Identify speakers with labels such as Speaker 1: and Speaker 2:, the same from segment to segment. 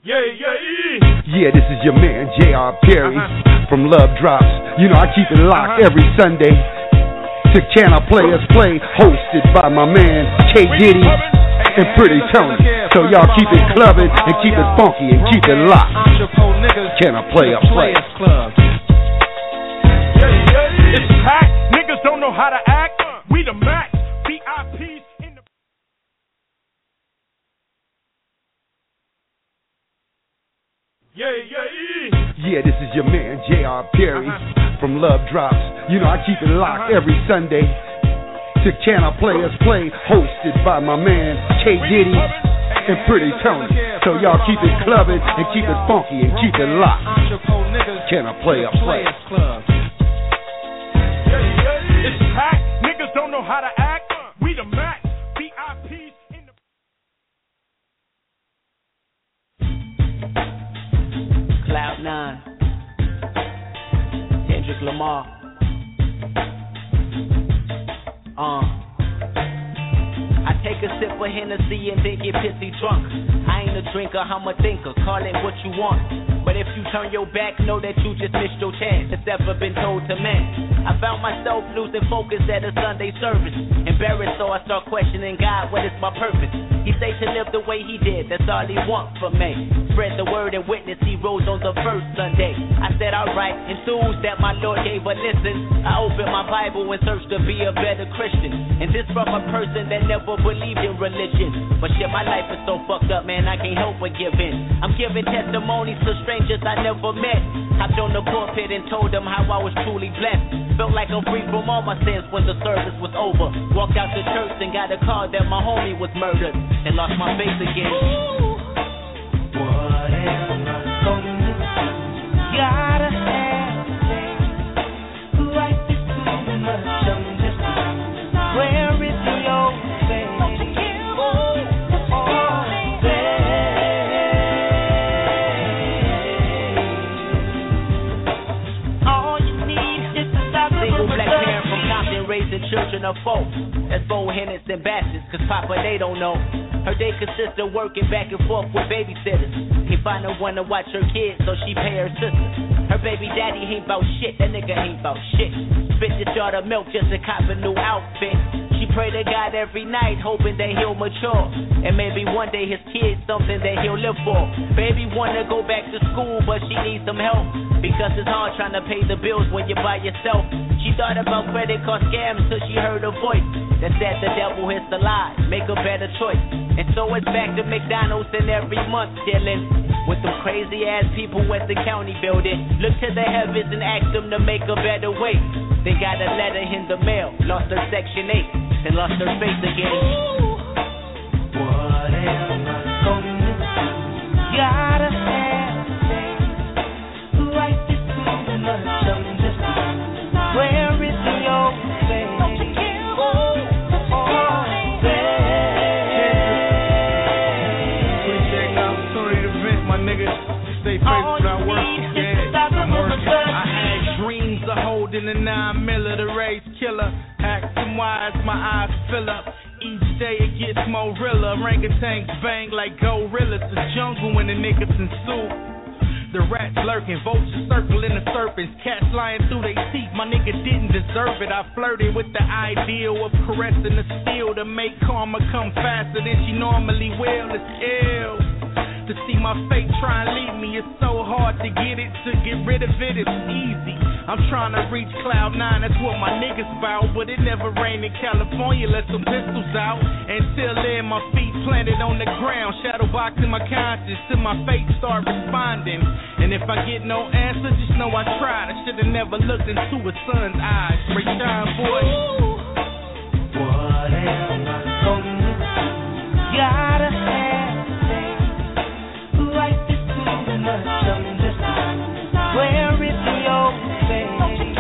Speaker 1: Yeah, this is your man, J.R. Perry from Love Drops. You know, I keep it locked every Sunday to Can I Players Play, hosted by my man, K. Diddy and Pretty Tony. So y'all keep it clubbing and keep it funky and keep it locked. Can I Play a Play?
Speaker 2: It's packed, niggas don't know how to act. We the max, VIPs in the...
Speaker 1: Yeah, this is your man, J.R. Perry from Love Drops. You know, I keep it locked every Sunday to Can I Players Play, hosted by my man, K. Diddy and Pretty Tony. So y'all keep it clubbing and keep it funky and keep it locked. Can I Play a Play?
Speaker 2: It's packed, niggas don't know how to act. We the max, VIPs in the...
Speaker 3: Cloud9, Kendrick Lamar. I take a sip of Hennessy and then get pissy drunk. I ain't a drinker, I'm a thinker. Call it what you want. But if you turn your back, know that you just missed your chance. It's ever been told to men. I found myself losing focus at a Sunday service. Embarrassed, so I start questioning God, what is my purpose? He say to live the way he did, that's all he wants from me. Spread the word and witness, he rose on the first Sunday. I said, alright, enthused that my Lord gave a listen. I opened my Bible and searched to be a better Christian. And this from a person that never believed in religion. But shit, my life is so fucked up, man, I can't help but give in. I'm giving testimonies to strangers I never met. Hopped on the pulpit and told them how I was truly blessed. Felt like I'm free from all my sins when the service was over. Walked out the church and got a call that my homie was murdered. And lost my faith again.
Speaker 4: What am I gonna do? Gotta have faith. Life is too much, I'm just where is your faith? All you need is to stop.
Speaker 3: Single black parent from Compton raising children of folk. That's Bo Henness and Bastards, cause Papa they don't know. Her day consists of working back and forth with babysitters. He find her one to watch her kids, so she pay her sister. Her baby daddy ain't bout shit, that nigga ain't bout shit. Spit the jar of milk just to cop a new outfit. She pray to God every night, hoping that he'll mature. And maybe one day his kid's something that he'll live for. Baby wanna go back to school, but she needs some help. Because it's hard trying to pay the bills when you're by yourself. She thought about credit card scams till she heard a voice that said the devil is the lie, make a better choice. And so it's back to McDonald's and every month chilling with them crazy ass people at the county building. Look to the heavens and ask them to make a better way. They got a letter in the mail, lost her Section 8, and lost her face again.
Speaker 4: What am I gonna do? Gotta have faith. Life is too much, I'm just where is your faith?
Speaker 2: Appreciate the opportunity to vent, my nigga. Stay faithful without working, man. I'm working. I had dreams of holding a 9mm, the race killer. Acting wise, my eyes fill up. Each day it gets more realer. Orangutans bang like gorillas. The jungle when the niggas in soup. The rats lurking, vultures circling the serpents, cats lying through their teeth. My nigga didn't deserve it. I flirted with the ideal of caressing the steel to make karma come faster than she normally will. It's ill to see my fate try and leave me. It's so hard to get it, to get rid of it, it's easy. I'm trying to reach Cloud9, that's what my niggas bout. But it never rained in California, let some pistols out. Until then, my feet planted on the ground, shadow boxing my conscience till my fate start responding. And if I get no answer, just know I tried. I should've never looked into a son's eyes. Rayshawn, boy.
Speaker 4: What am I gonna do? Gotta have faith. Life is too much, I'm just where is your faith?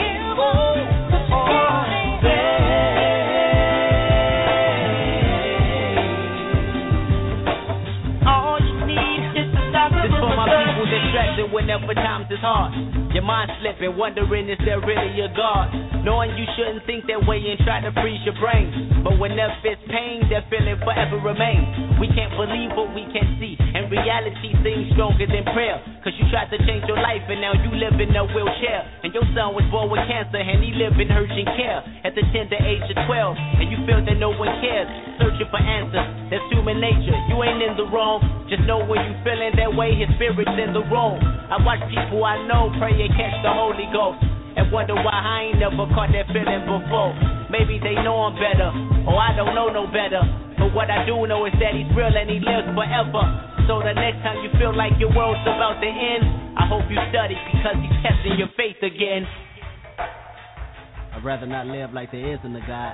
Speaker 4: All you need is to stop.
Speaker 3: This for my people distracted whenever times is hard. Your mind slipping, wondering is there really a God? knowing you shouldn't think that way and try to freeze your brain. But whenever it's pain, that feeling forever remains. We can't believe what we can't see, and reality seems stronger than prayer. Cause you tried to change your life and now you live in a wheelchair. And your son was born with cancer and he lived in urgent care at the tender age of 12. And you feel that no one cares, searching for answers. That's human nature, you ain't in the wrong. Just know when you feeling that way, his spirit's in the room. I watch people I know pray and catch the Holy Ghost, and wonder why I ain't never caught that feeling before. Maybe they know I'm better, or I don't know no better. But what I do know is that he's real and he lives forever. So the next time you feel like your world's about to end, I hope you study because he's testing your faith again.
Speaker 5: I'd rather not live like there isn't a God.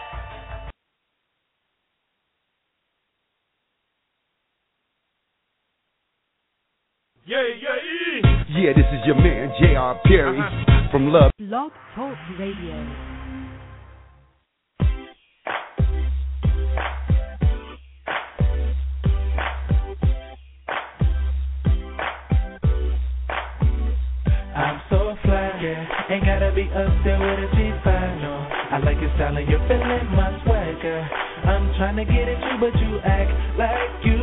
Speaker 1: Yeah, this is your man, J.R. Perry, from Love.
Speaker 6: Blog Talk Radio.
Speaker 7: I'm so fly, yeah. Ain't gotta be up there with a G5, no. I like your style and you're feeling my swagger. I'm trying to get at you, but you act like you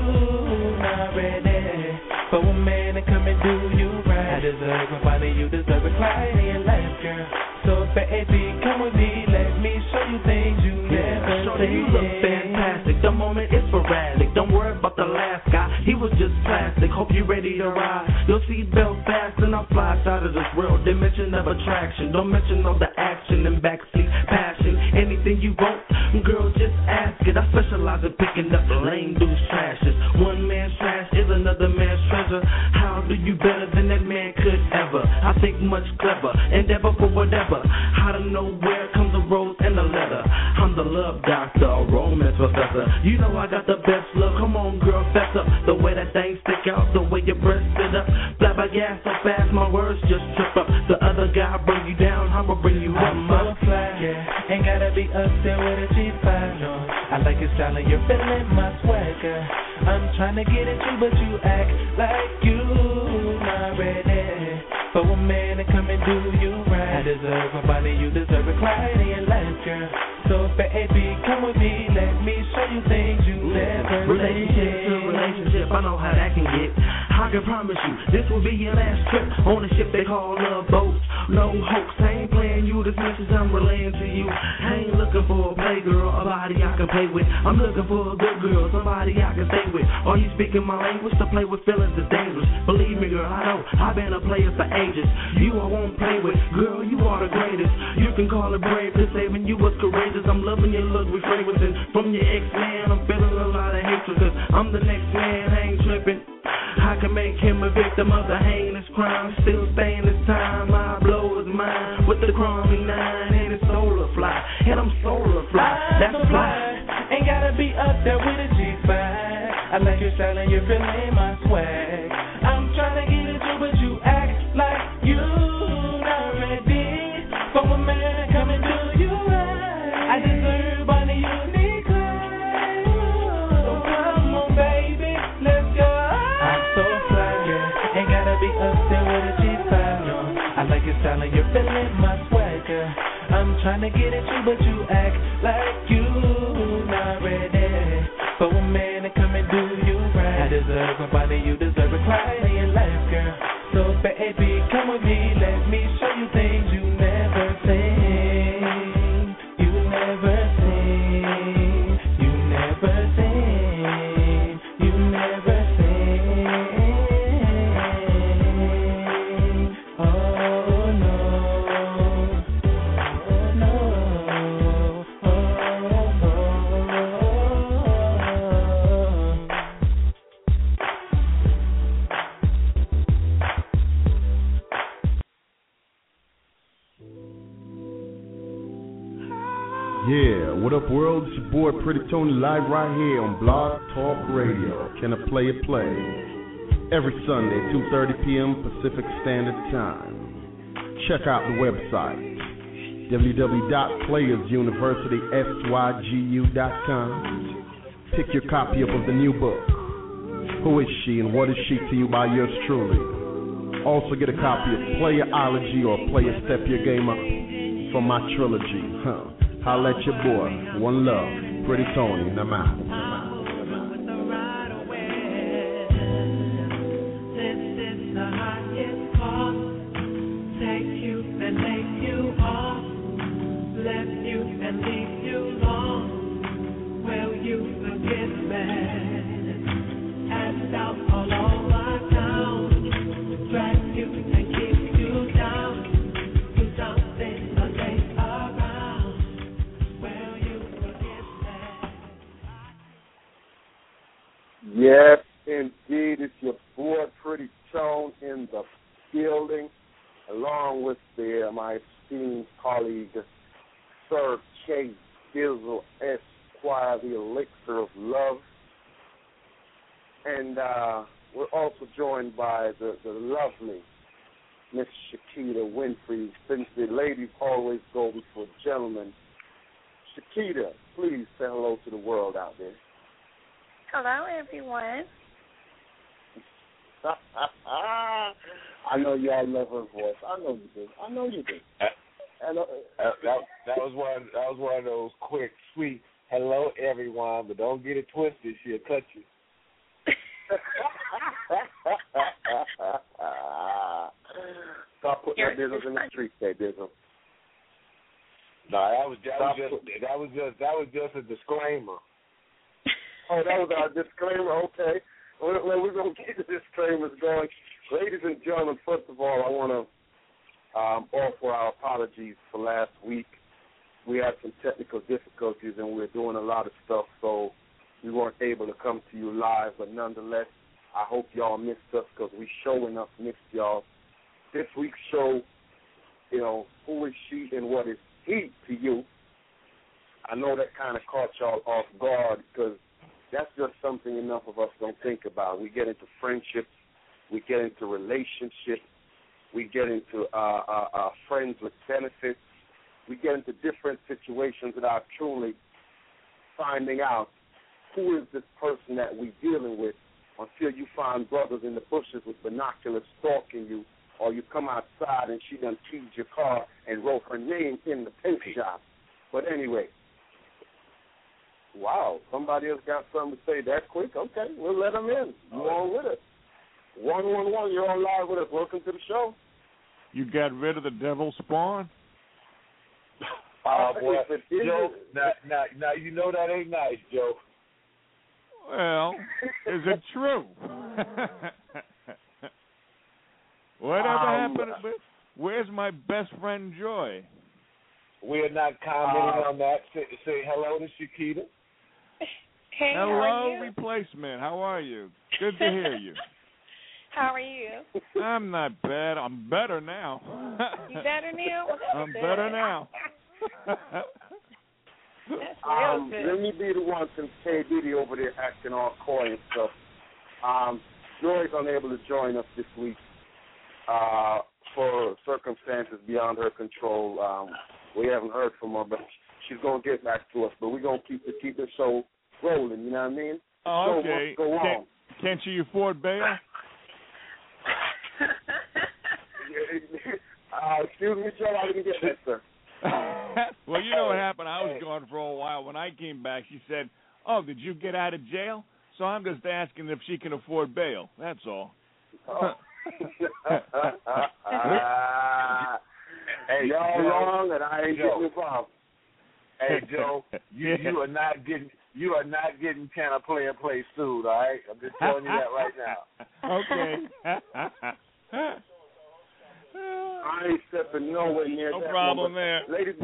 Speaker 7: not ready for a man to come and do you right. I deserve a body, you deserve a cry in your life, girl. So baby, come with me, let me show you things you never seen.
Speaker 8: You look fantastic, the moment is sporadic. Don't worry about the last guy, he was just plastic. Hope you're ready to ride. Your seatbelt fast and I'll fly out of this world. Dimension of attraction, don't mention all the action and backseat passion. Anything you want, girl, just ask it. I specialize in picking up the lame dudes' trashes. One man's trash is another man's treasure. How do you better than that man could ever? I think much clever, endeavor for whatever. Out of nowhere comes a rose and a letter. I'm the love doctor, a romance professor. You know I got the best love. Come on, girl, fess up. The way that thing stick out, the way your breast sit up. Fly by gas so fast, my words just trip up. The other guy bring you down, I'ma bring you up.
Speaker 7: I'm so fly, yeah. Ain't gotta be up there with a G5, no. I like your style and you're feeling my swagger. I'm trying to get at you, but you act like you not ready for a man to come and do you right. I deserve a body, you deserve a cry in your life, girl. So baby, come with me, let me show you things you never
Speaker 8: Relationship to relationship, I know how that can get. I can promise you, this will be your last trip on a ship they call Love Boat. No hoax, I ain't playing you, this message I'm relaying to you. I ain't looking for a playgirl, a body I can play with. I'm looking for a good girl, somebody I can stay with. Are you speaking my language? To play with feelings is dangerous. Believe me, girl, I know, I've been a player for ages. You I won't play with, girl, you are the greatest. You can call it brave, cause saving you was courageous. I'm loving your look with fragrances. From your ex-man, I'm feeling a lot of hatred, cause I'm the next man, I ain't tripping. I can make him a victim of the heinous crime. Still staying this time, I blow his mind with the crummy 9 and it's solar fly. And I'm solar fly, that's fly.
Speaker 7: Ain't gotta be up there with a G5. I like your style and you're feeling my swag. I'm trying to get at you, but you act like you not ready for a man to come and do you right. I deserve all the unique life. So come on, baby, let's go. I'm so fly, yeah. Ain't gotta be up there with a G5, no. I like your style and you're feeling my swagger. I'm trying to get at you, but you act like you not ready for a man to come and do you right. I deserve a body, you deserve a cry in your life, girl. So baby, come with me, let me show you things you never seen. You never seen. You never seen. You never seen. Oh no. Oh no.
Speaker 1: Yeah, what up, world? It's your boy Pretty Tony live right here on Blog Talk Radio. Can I play a play? Every Sunday, 2:30 p.m. Pacific Standard Time. Check out the website, www.playersuniversitysygu.com. Pick your copy up of the new book, Who Is She and What Is She to You by yours truly. Also get a copy of Playerology or Player Step Your Game Up.
Speaker 9: for my trilogy. Holla at your boy. One love. Pretty Tony, and I'm out.
Speaker 10: Yes, indeed. It's your boy, Pretty Tone, in the building, along with my esteemed colleague, Sir K. Dizzle Esquire, the Elixir of Love. And we're also joined by the lovely Miss Shakita Winfrey, since the ladies always go before gentlemen. Shakita, please say hello to the world out there.
Speaker 11: Hello, everyone.
Speaker 10: I know y'all love her voice. I know you do.
Speaker 12: That was one of those quick, sweet hello everyone, but don't get it twisted. She'll cut you.
Speaker 10: Stop putting that business in the street, there, Dizzle.
Speaker 12: No, that was just a disclaimer.
Speaker 10: Oh, that was our disclaimer. Okay. Well, we're going to get the disclaimers going. Ladies and gentlemen, first of all, I want to offer our apologies for last week. We had some technical difficulties, and we were doing a lot of stuff, so we weren't able to come to you live. But nonetheless, I hope y'all missed us, because we sure enough missed y'all. This week's show, who is she and what is he to you? I know that kind of caught y'all off guard, because that's just something enough of us don't think about. We get into friendships, we get into relationships, we get into friends with benefits, we get into different situations without truly finding out who is this person that we're dealing with, until you find brothers in the bushes with binoculars stalking you, or you come outside and she done keyed your car and wrote her name in the paint job. But anyway, wow, somebody else got something to say that quick? Okay, we'll let them in. You on with us. 111, you're on live with us. Welcome to the show.
Speaker 13: You got rid of the devil spawn?
Speaker 12: Boy, Joe, now you know that ain't nice, Joe.
Speaker 13: Well, is it true? Whatever happened? Where's my best friend Joy?
Speaker 12: We are not commenting on that. Say hello to Shakita.
Speaker 11: Hey,
Speaker 13: hello,
Speaker 11: how are you?
Speaker 13: Replacement. How are you? Good to hear you.
Speaker 11: How are you?
Speaker 13: I'm not bad. I'm better now.
Speaker 11: You better now? Well,
Speaker 13: I'm better now.
Speaker 10: Let me be the one, since K. Diddy over there acting all coy and stuff. Joy's unable to join us this week for circumstances beyond her control. We haven't heard from her, but she's going to get back to us. But we're going to keep the show rolling, you know what I mean?
Speaker 13: Oh, okay.
Speaker 10: Go on.
Speaker 13: Can't you afford bail?
Speaker 10: Excuse me, Joe, I didn't get that, sir.
Speaker 13: Well, you know what happened? I was gone for a while. When I came back, she said, "Oh, did you get out of jail?" So I'm just asking if she can afford bail. That's all.
Speaker 12: Hey,
Speaker 10: y'all
Speaker 12: Joe,
Speaker 10: wrong, and I ain't getting involved.
Speaker 12: Hey, Joe, you are not getting kind of play sued. All right, I'm just telling you that right now.
Speaker 13: Okay.
Speaker 10: I ain't stepping nowhere near
Speaker 13: no
Speaker 10: that.
Speaker 13: No problem there.
Speaker 10: Ladies,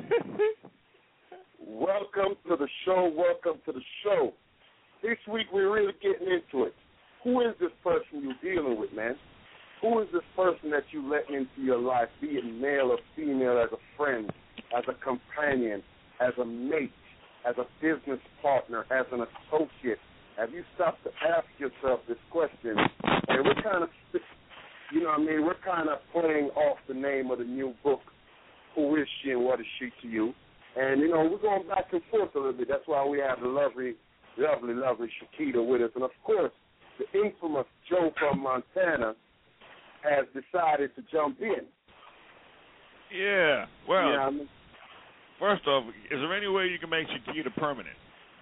Speaker 10: welcome to the show. Welcome to the show. This week we're really getting into it. Who is this person you're dealing with, man? Who is this person that you let into your life, be it male or female, as a friend, as a companion, as a mate, as a business partner, as an associate? Have you stopped to ask yourself this question? And we're kind of, we're kind of playing off the name of the new book, Who Is She and What Is She to You? And, we're going back and forth a little bit. That's why we have the lovely Shakita with us. And, of course, the infamous Joe from Montana has decided to jump in.
Speaker 13: Yeah, well, First off, is there any way you can make Chiquita permanent?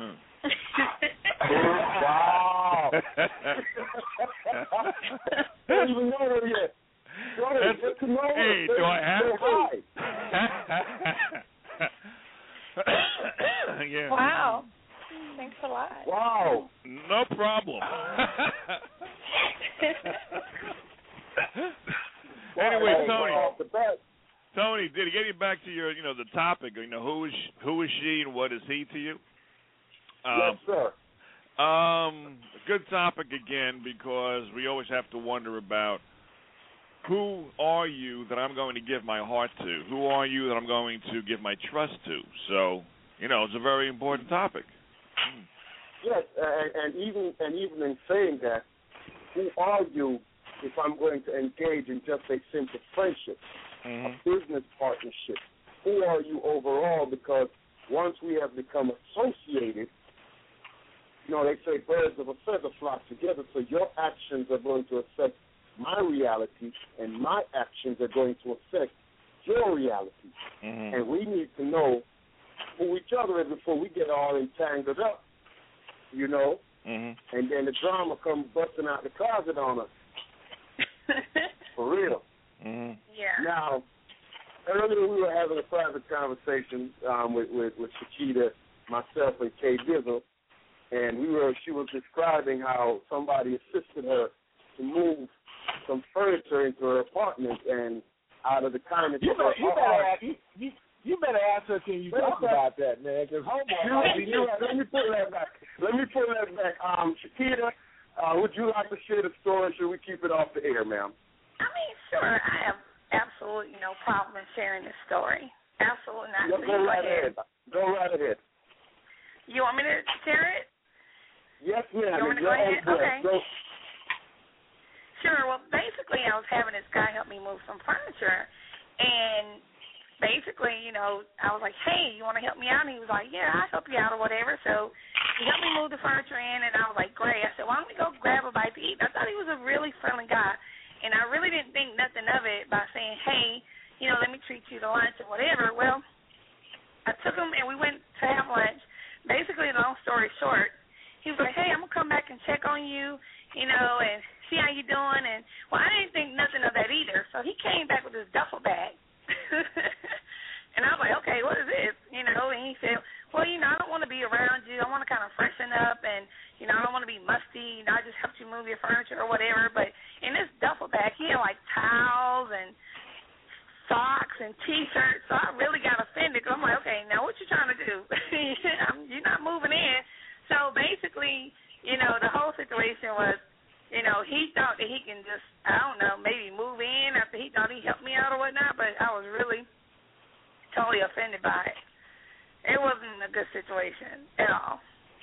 Speaker 10: Wow. Don't even know her yet. Get to know her.
Speaker 13: Hey, do I have to? Yeah.
Speaker 11: Wow. Thanks a lot.
Speaker 10: Wow.
Speaker 13: No problem. Anyway, Tony, did it get you back to your, the topic? Who is she and what is he to you?
Speaker 10: Yes, sir.
Speaker 13: Good topic again, because we always have to wonder about who are you that I'm going to give my heart to? Who are you that I'm going to give my trust to? So, it's a very important topic.
Speaker 10: Yes, and even in saying that, who are you if I'm going to engage in just a simple friendship, a business partnership? Who are you overall? Because once we have become associated, they say birds of a feather flock together, so your actions are going to affect my reality, and my actions are going to affect your reality. And we need to know who each other is before we get all entangled up, and then the drama comes busting out the closet on us. For real.
Speaker 11: Yeah.
Speaker 10: Now, earlier we were having a private conversation with Chiquita, myself, and Kay Dizzle, and she was describing how somebody assisted her to move some furniture into her apartment, and out of the kindness of her heart.
Speaker 12: You better ask her, can you talk about that, man? Because
Speaker 10: let me pull that back. Chiquita, would you like to share the story? Should we keep it off the air, ma'am?
Speaker 11: I mean, sure. I have absolutely no problem in sharing this story. Absolutely not.
Speaker 10: Go right ahead. Go right ahead.
Speaker 11: You want me to share it?
Speaker 10: Yes, ma'am.
Speaker 11: You want me to go ahead? Okay.
Speaker 10: Go.
Speaker 11: Sure. Well, basically, I was having this guy help me move some furniture, and basically, I was like, hey, you want to help me out? And he was like, yeah, I'll help you out or whatever. So he helped me move the furniture in, and I was like, great. I said, why don't we go grab a bite to eat? I thought he was a really friendly guy, and I really didn't think nothing of it by saying, hey, let me treat you to lunch or whatever. Well, I took him, and we went to have lunch. Basically, long story short, he was like, hey, I'm going to come back and check on you, and see how you doing. And, well, I didn't think nothing of that either. So he came back with this duffel bag. And I was like, okay, what is this? And he said, well, I don't want to be around you. I want to kind of freshen up, and, I don't want to be musty. I just helped you move your furniture or whatever. But in this duffel bag, he had, towels and socks and T-shirts. So I really got offended because I'm like, okay, now what you trying to do? You're not moving in. So basically, the whole situation was, he thought that he can just, I don't know, maybe move in after he thought he helped me out or whatnot, but I was really totally offended by it. It wasn't a good situation at all.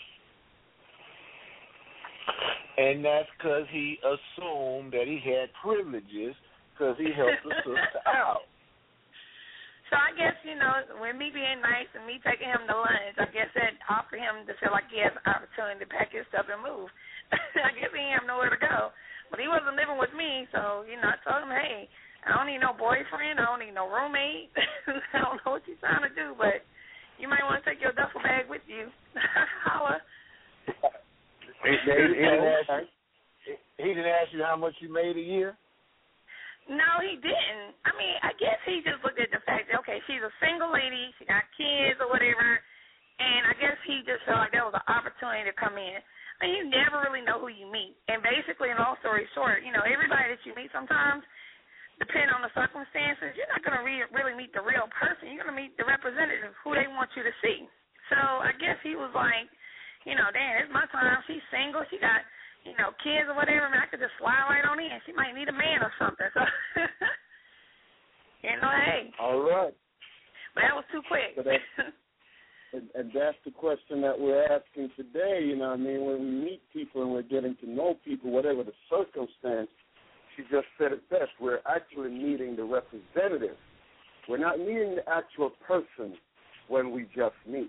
Speaker 12: And that's because he assumed that he had privileges because he helped the sister out.
Speaker 11: So I guess, with me being nice and me taking him to lunch, I guess that offered him to feel like he has an opportunity to pack his stuff and move. I guess he didn't have nowhere to go. But he wasn't living with me, so, I told him, hey, I don't need no boyfriend. I don't need no roommate. I don't know what you're trying to do, but you might want to take your duffel bag with you. Holla.
Speaker 12: He didn't ask you how much you made a year?
Speaker 11: No, he didn't. I mean, I guess he just looked at the fact that, okay, she's a single lady, she got kids or whatever, and I guess he just felt like that was an opportunity to come in. I mean, you never really know who you meet. And basically, in long story short, everybody that you meet sometimes, depending on the circumstances, you're not going to really meet the real person. You're going to meet the representative, who they want you to see. So I guess he was like, damn, it's my time. She's single. She got, kids or whatever. I could just slide right on in. She might need a man or something. So, hey.
Speaker 10: All right.
Speaker 11: But that was too quick.
Speaker 10: And that's the question that we're asking today, when we meet people and we're getting to know people, whatever the circumstance, she just said it best, we're actually meeting the representative. We're not meeting the actual person when we just meet.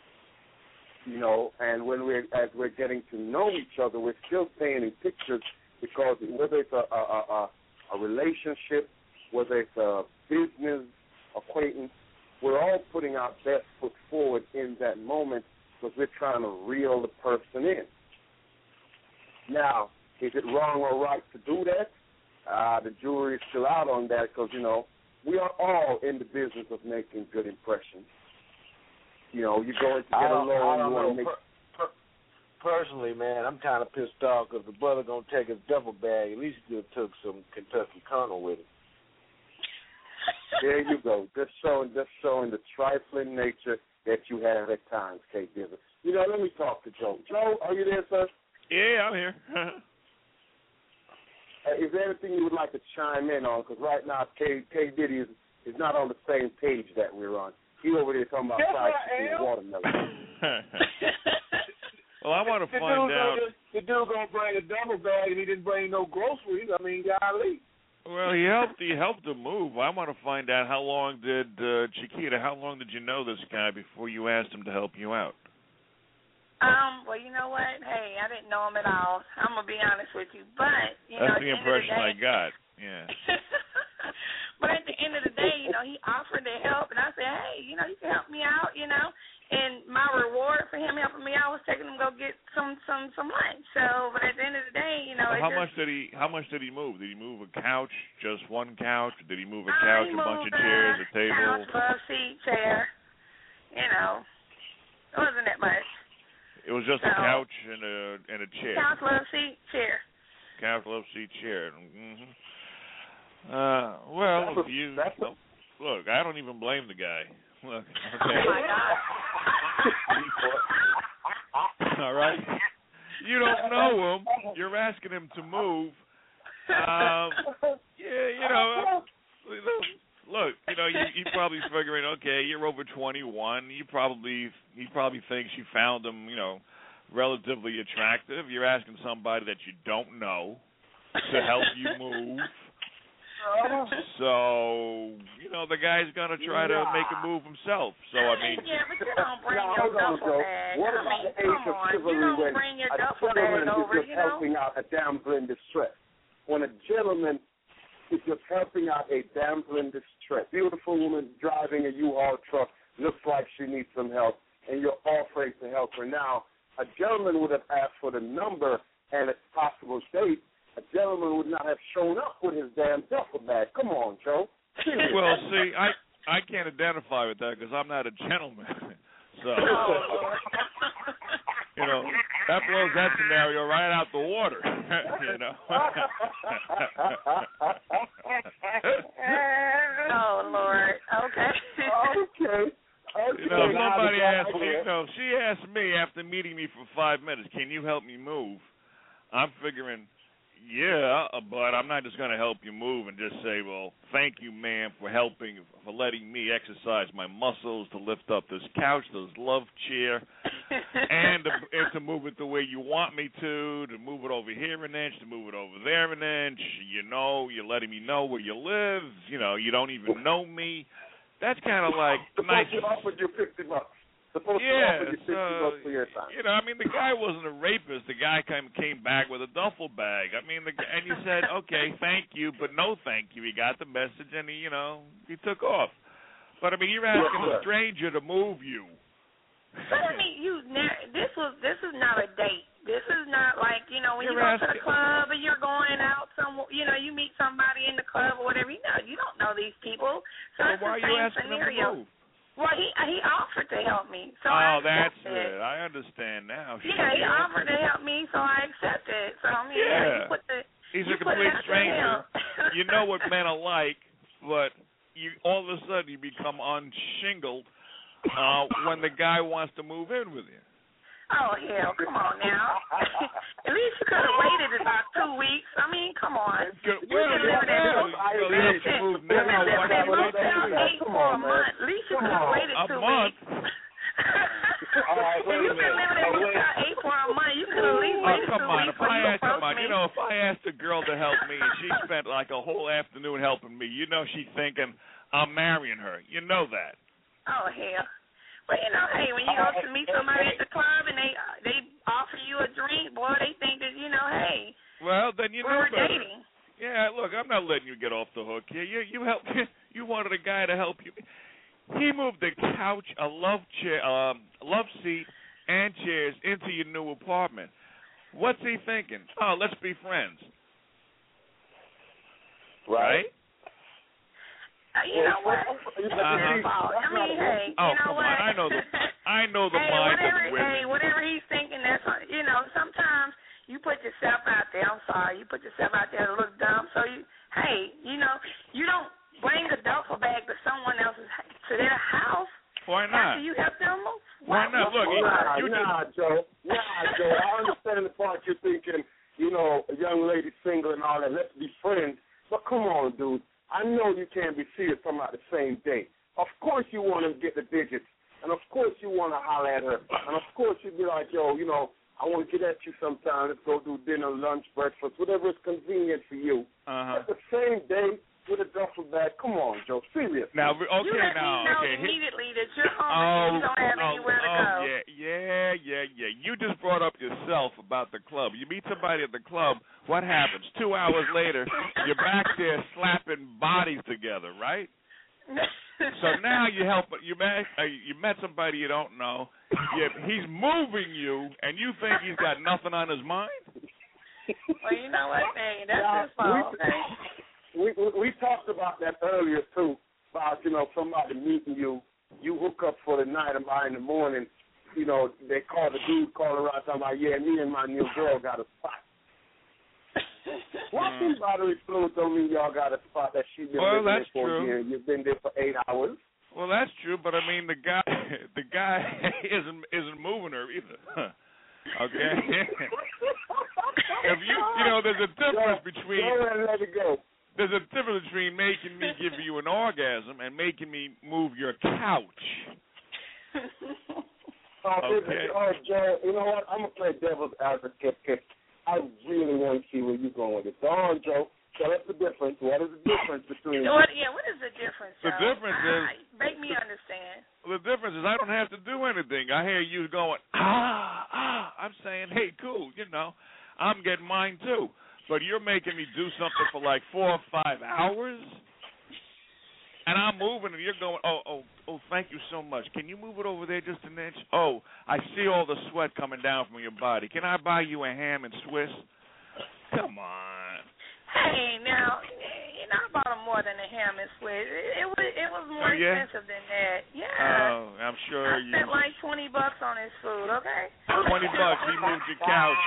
Speaker 10: And as we're getting to know each other, we're still painting pictures, because whether it's a relationship, whether it's a business acquaintance, we're all putting our best foot forward in that moment because we're trying to reel the person in. Now, is it wrong or right to do that? The jury is still out on that because, you know, we are all in the business of making good impressions. You know, you're going to get along. You want to make.
Speaker 12: Personally, man, I'm kind of pissed off because the brother gonna take his duffel bag. At least he took some Kentucky Colonel with him.
Speaker 10: There you go. Just showing the trifling nature that you have at times, K. Dizzy. You know, let me talk to Joe. Joe, are you there, sir?
Speaker 13: Yeah, I'm here.
Speaker 10: Is there anything you would like to chime in on? Because right now, K. Diddy is not on the same page that we're on. He over there talking about fried chicken and watermelon.
Speaker 13: Well, I want to find out.
Speaker 12: The dude gonna bring a duffel bag and he didn't bring no groceries. I mean, golly.
Speaker 13: Well, he helped him move. I want to find out how long did Chiquita? How long did you know this guy before you asked him to help you out?
Speaker 11: Well, you know what? Hey, I didn't know him at all. I'm gonna be honest with you, but you know,
Speaker 13: that's the impression I got. Yeah.
Speaker 11: But at the end of the day, you know, he offered to help, and I said, hey, you know, you can help me out, you know. And my reward for him helping me out was taking him to go get some lunch. So, but at the end of the day, you know,
Speaker 13: how much did he move? Did he move a couch, just one couch? Did he move a couch, a bunch of chairs, a table?
Speaker 11: Couch, love seat, chair. You know, it wasn't that much.
Speaker 13: It was just a couch and a chair.
Speaker 11: Couch, love seat, chair.
Speaker 13: Couch, love seat, chair. Mm-hmm. Well, if you look, I don't even blame the guy. Look, okay.
Speaker 11: Oh my God.
Speaker 13: All right. You don't know him. You're asking him to move. Yeah, you know. Look, you know, you probably figuring, okay, you're over 21. He probably thinks you found him, you know, relatively attractive. You're asking somebody that you don't know to help you move. So, you know, the guy's going to try to make a move himself. So, I mean.
Speaker 11: Yeah, but you don't bring your duffel bag.
Speaker 10: What about the age of chivalry when a gentleman is just helping out a damsel in distress? When a gentleman is just helping out a damsel in distress, beautiful woman driving a U-Haul truck, looks like she needs some help, and you're offering to help her. Now, a gentleman would have asked for the number and a possible date. A gentleman would not have shown up with his damn duffel bag. Come on, Joe.
Speaker 13: Well, see, I can't identify with that because I'm not a gentleman. So, you know, that blows that scenario right out the water. You know.
Speaker 11: Oh Lord. Okay.
Speaker 10: Okay.
Speaker 13: You know, somebody asked me. You know, she asked me after meeting me for 5 minutes, "Can you help me move?" I'm figuring, yeah, but I'm not just going to help you move and just say, well, thank you, ma'am, for letting me exercise my muscles to lift up this couch, this love chair, and to move it the way you want me to move it over here an inch, to move it over there an inch. You know, you're letting me know where you live. You know, you don't even know me. That's kind of like nice.
Speaker 10: You offered you $50. Supposed to offer you $50 for your time.
Speaker 13: You know, I mean, the guy wasn't a rapist. The guy came back with a duffel bag. I mean, and you said, okay, thank you, but no thank you. He got the message, and he took off. But I mean, you're asking a stranger to move you.
Speaker 11: But I mean, this is not a date. This is not like, you know, when you go to the club and you're going out somewhere, you know, you meet somebody in the club or whatever. You don't know these people. So it's
Speaker 13: why
Speaker 11: the
Speaker 13: are you
Speaker 11: same
Speaker 13: asking
Speaker 11: scenario.
Speaker 13: Them to move?
Speaker 11: Well, he offered to help me. So
Speaker 13: that's it. I understand now.
Speaker 11: Yeah, he offered to help me, so I accepted. So I mean,
Speaker 13: he's a complete stranger. You know what men are like, but all of a sudden you become unshingled when the guy wants to move in with you.
Speaker 11: Oh, hell, come on now. At least you could have waited about 2 weeks. I mean, come on.
Speaker 13: You've been living in
Speaker 11: Motown 8 for a month. At least you could have waited 2 weeks. You've been living in Motown 8 for a month. You could have at least waited 2 weeks before you approached me.
Speaker 13: You know, if I asked a girl to help me and she spent like a whole afternoon helping me, you know she's thinking, I'm marrying her. You know that.
Speaker 11: Oh, hell. Well, you know, hey, when you go to meet somebody at the club and they offer you a drink, boy, they think that, you know, hey,
Speaker 13: well, then you
Speaker 11: we're
Speaker 13: know better.
Speaker 11: dating.
Speaker 13: Yeah, look, I'm not letting you get off the hook here. You helped. You wanted a guy to help you. He moved the couch, a love chair, love seat, and chairs into your new apartment. What's he thinking? Oh, let's be friends.
Speaker 10: Right?
Speaker 11: You know what? It's his fault. I mean, hey, you know what?
Speaker 13: I know the mind of women.
Speaker 11: Hey, whatever he's thinking, that's, you know, sometimes you put yourself out there. I'm sorry. You put yourself out there to look dumb. So, you know, you don't bring a duffel bag to someone else's, to their house.
Speaker 13: Why not?
Speaker 11: After you help them move.
Speaker 13: Why not? Look,
Speaker 10: Joe. I understand the part you're thinking, you know, a young lady single and all that. Let's be friends. But come on, dude. I know you can't be serious talking about the same day. Of course you want to get the digits. And of course you want to holler at her. And of course you'd be like, yo, you know, I want to get at you sometime. Let's go do dinner, lunch, breakfast, whatever is convenient for you. At the same day, with a duffel bag. Come on, Joe. Serious.
Speaker 13: Now, okay,
Speaker 11: you let me know immediately that you're home and you don't have anywhere to go.
Speaker 13: Yeah. You just brought up yourself about the club. You meet somebody at the club. What happens? 2 hours later, you're back there slapping bodies together, right? So now you met somebody you don't know. He's moving you, and you think he's got nothing on his mind?
Speaker 11: Well, you know what, man? That's his fault.
Speaker 10: We talked about that earlier, too, about, you know, somebody meeting you. You hook up for the night, and by in the morning, you know, the dude call around talking about, yeah, me and my new girl got a spot. Why some battery fluid don't mean y'all got a spot that she been living there for a year and you've been there for 8 hours?
Speaker 13: Well, that's true, but I mean, the guy isn't moving her either. Okay? If you know, there's a difference between...
Speaker 10: Go and let it go.
Speaker 13: There's a difference between making me give you an orgasm and making me move your couch. Okay.
Speaker 10: Joe, you know what? I'm going to play devil's advocate because I really want to see where you're going with it. Go on, Joe. Tell us the difference. What is the difference between...
Speaker 11: What is the difference, Joe?
Speaker 13: The difference is...
Speaker 11: Make me understand.
Speaker 13: The difference is I don't have to do anything. I hear you going, I'm saying, hey, cool, you know, I'm getting mine too. But you're making me do something for like 4 or 5 hours, and I'm moving, and you're going, oh, thank you so much. Can you move it over there just an inch? Oh, I see all the sweat coming down from your body. Can I buy you a ham and Swiss? Come on.
Speaker 11: Hey, now, you know, I bought him more than a ham and Swiss. It was more expensive than that. Yeah.
Speaker 13: Oh, I'm sure
Speaker 11: I spent like $20 on his food, okay?
Speaker 13: $20, he moved your couch.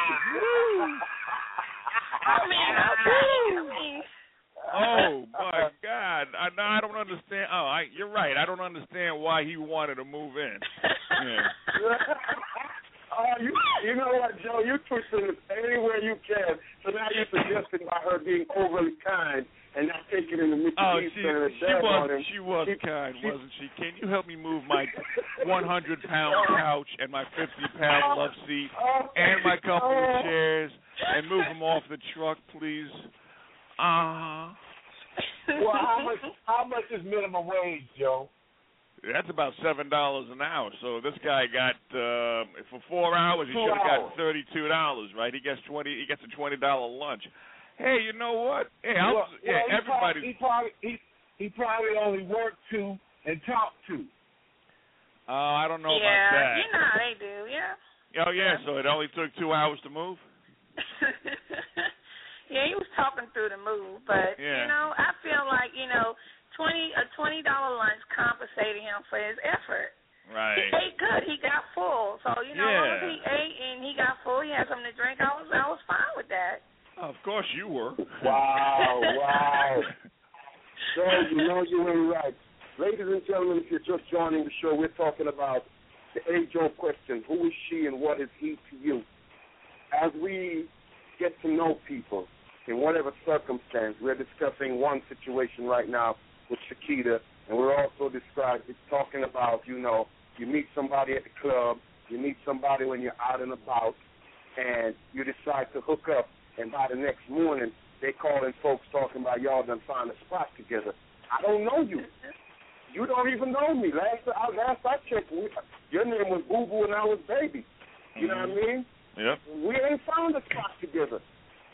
Speaker 11: I mean.
Speaker 13: Oh my God! I don't understand. You're right. I don't understand why he wanted to move in. Yeah.
Speaker 10: You know what, Joe? You're twisting it anywhere you can. So now you're suggesting by her being overly kind and not taking in the Mickey
Speaker 13: she was kind, wasn't she? Can you help me move my 100-pound couch and my 50-pound love seat and my couple of chairs and move them off the truck, please?
Speaker 12: Well, how much is minimum wage, Joe?
Speaker 13: That's about $7 an hour. So this guy got for 4 hours. He should have got $32, right? He gets a $20 lunch. Hey, you know what? Hey, everybody.
Speaker 12: He probably only worked to and talked to.
Speaker 13: I don't know about that.
Speaker 11: You know how they do, yeah.
Speaker 13: Oh yeah, so it only took 2 hours to move.
Speaker 11: Yeah, he was talking through the move, but you know, I feel like a $20 lunch compensated him for his effort.
Speaker 13: Right.
Speaker 11: He ate good. He got full. So as long as he ate and he got full, he had something to drink. I was fine with that.
Speaker 13: Of course you were.
Speaker 10: Wow. So you know you ain't right. Ladies and gentlemen, if you're just joining the show, we're talking about the age-old question: who is she and what is he to you? As we get to know people in whatever circumstance, we're discussing one situation right now with Shakita, and we're also talking about, you meet somebody at the club, you meet somebody when you're out and about, and you decide to hook up, and by the next morning, they calling folks talking about y'all done find a spot together. I don't know you. You don't even know me. Last I checked, your name was Boo Boo and I was Baby. You know what I mean?
Speaker 13: Yep.
Speaker 10: We ain't found a spot together.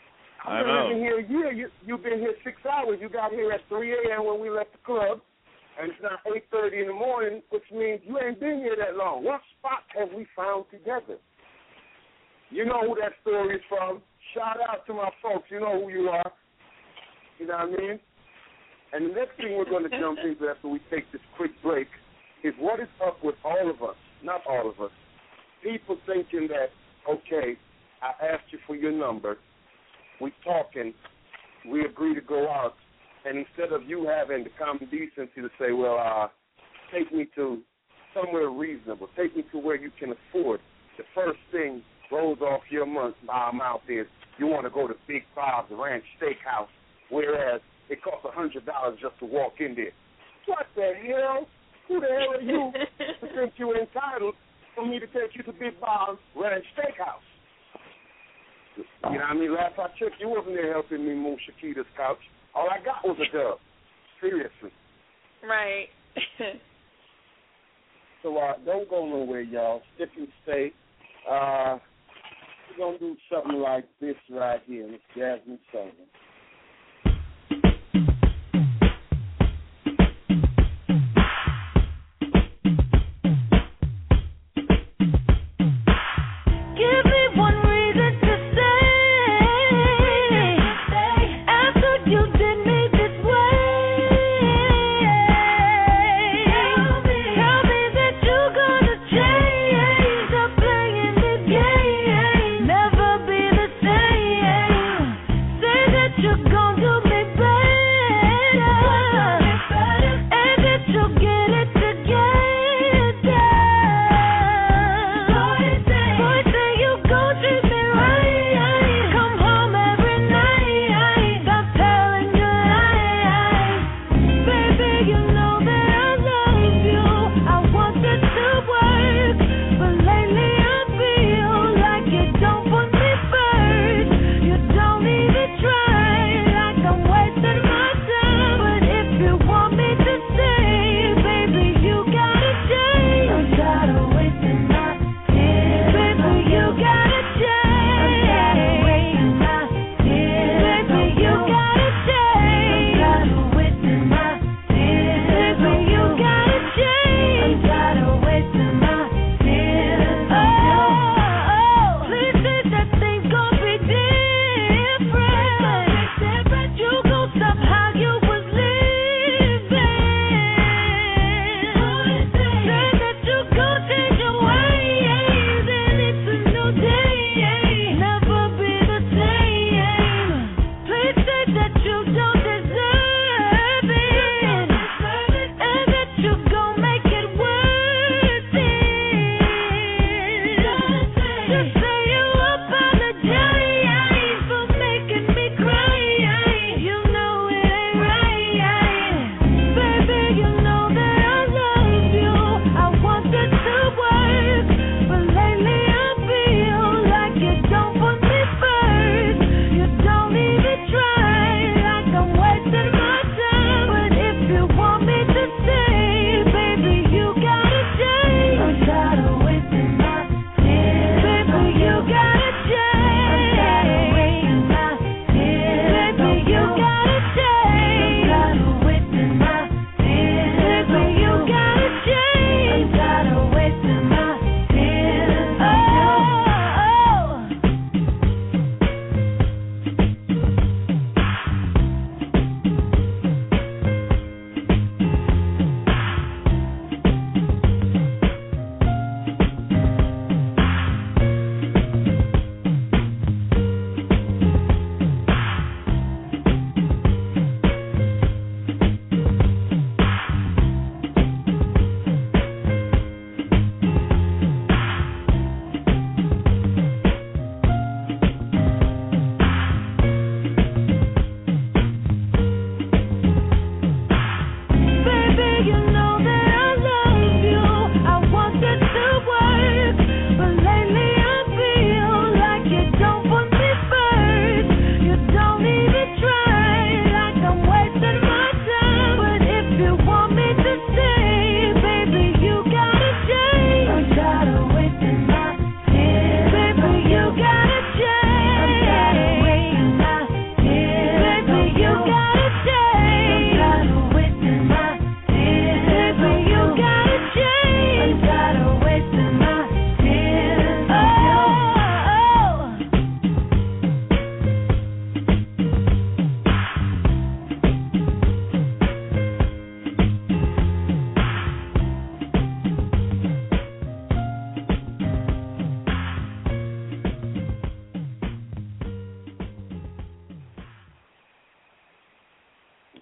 Speaker 13: I know.
Speaker 10: I've been here a year. You've been here 6 hours. You got here at 3 a.m. when we left the club. And it's now 8:30 in the morning, which means you ain't been here that long. What spot have we found together? You know who that story is from. Shout out to my folks. You know who you are. You know what I mean? And the next thing we're going to jump into after we take this quick break is what is up with all of us, not all of us, people thinking that, okay, I asked you for your number, we talking, we agree to go out, and instead of you having the common decency to say, well, take me to somewhere reasonable, take me to where you can afford, the first thing rolls off your mouth is you want to go to Big Bob's Ranch Steakhouse, whereas it costs $100 just to walk in there. What the hell? Who the hell are you to think you're entitled for me to take you to Big Bob's Ranch Steakhouse? You know what I mean? Last I checked, you wasn't there helping me move Shakita's couch. All I got was a dub. Seriously.
Speaker 11: Right.
Speaker 10: So don't go nowhere, y'all. Stick and stay. We're going to do something like this right here. It's Jasmine Sullivan.
Speaker 4: Say that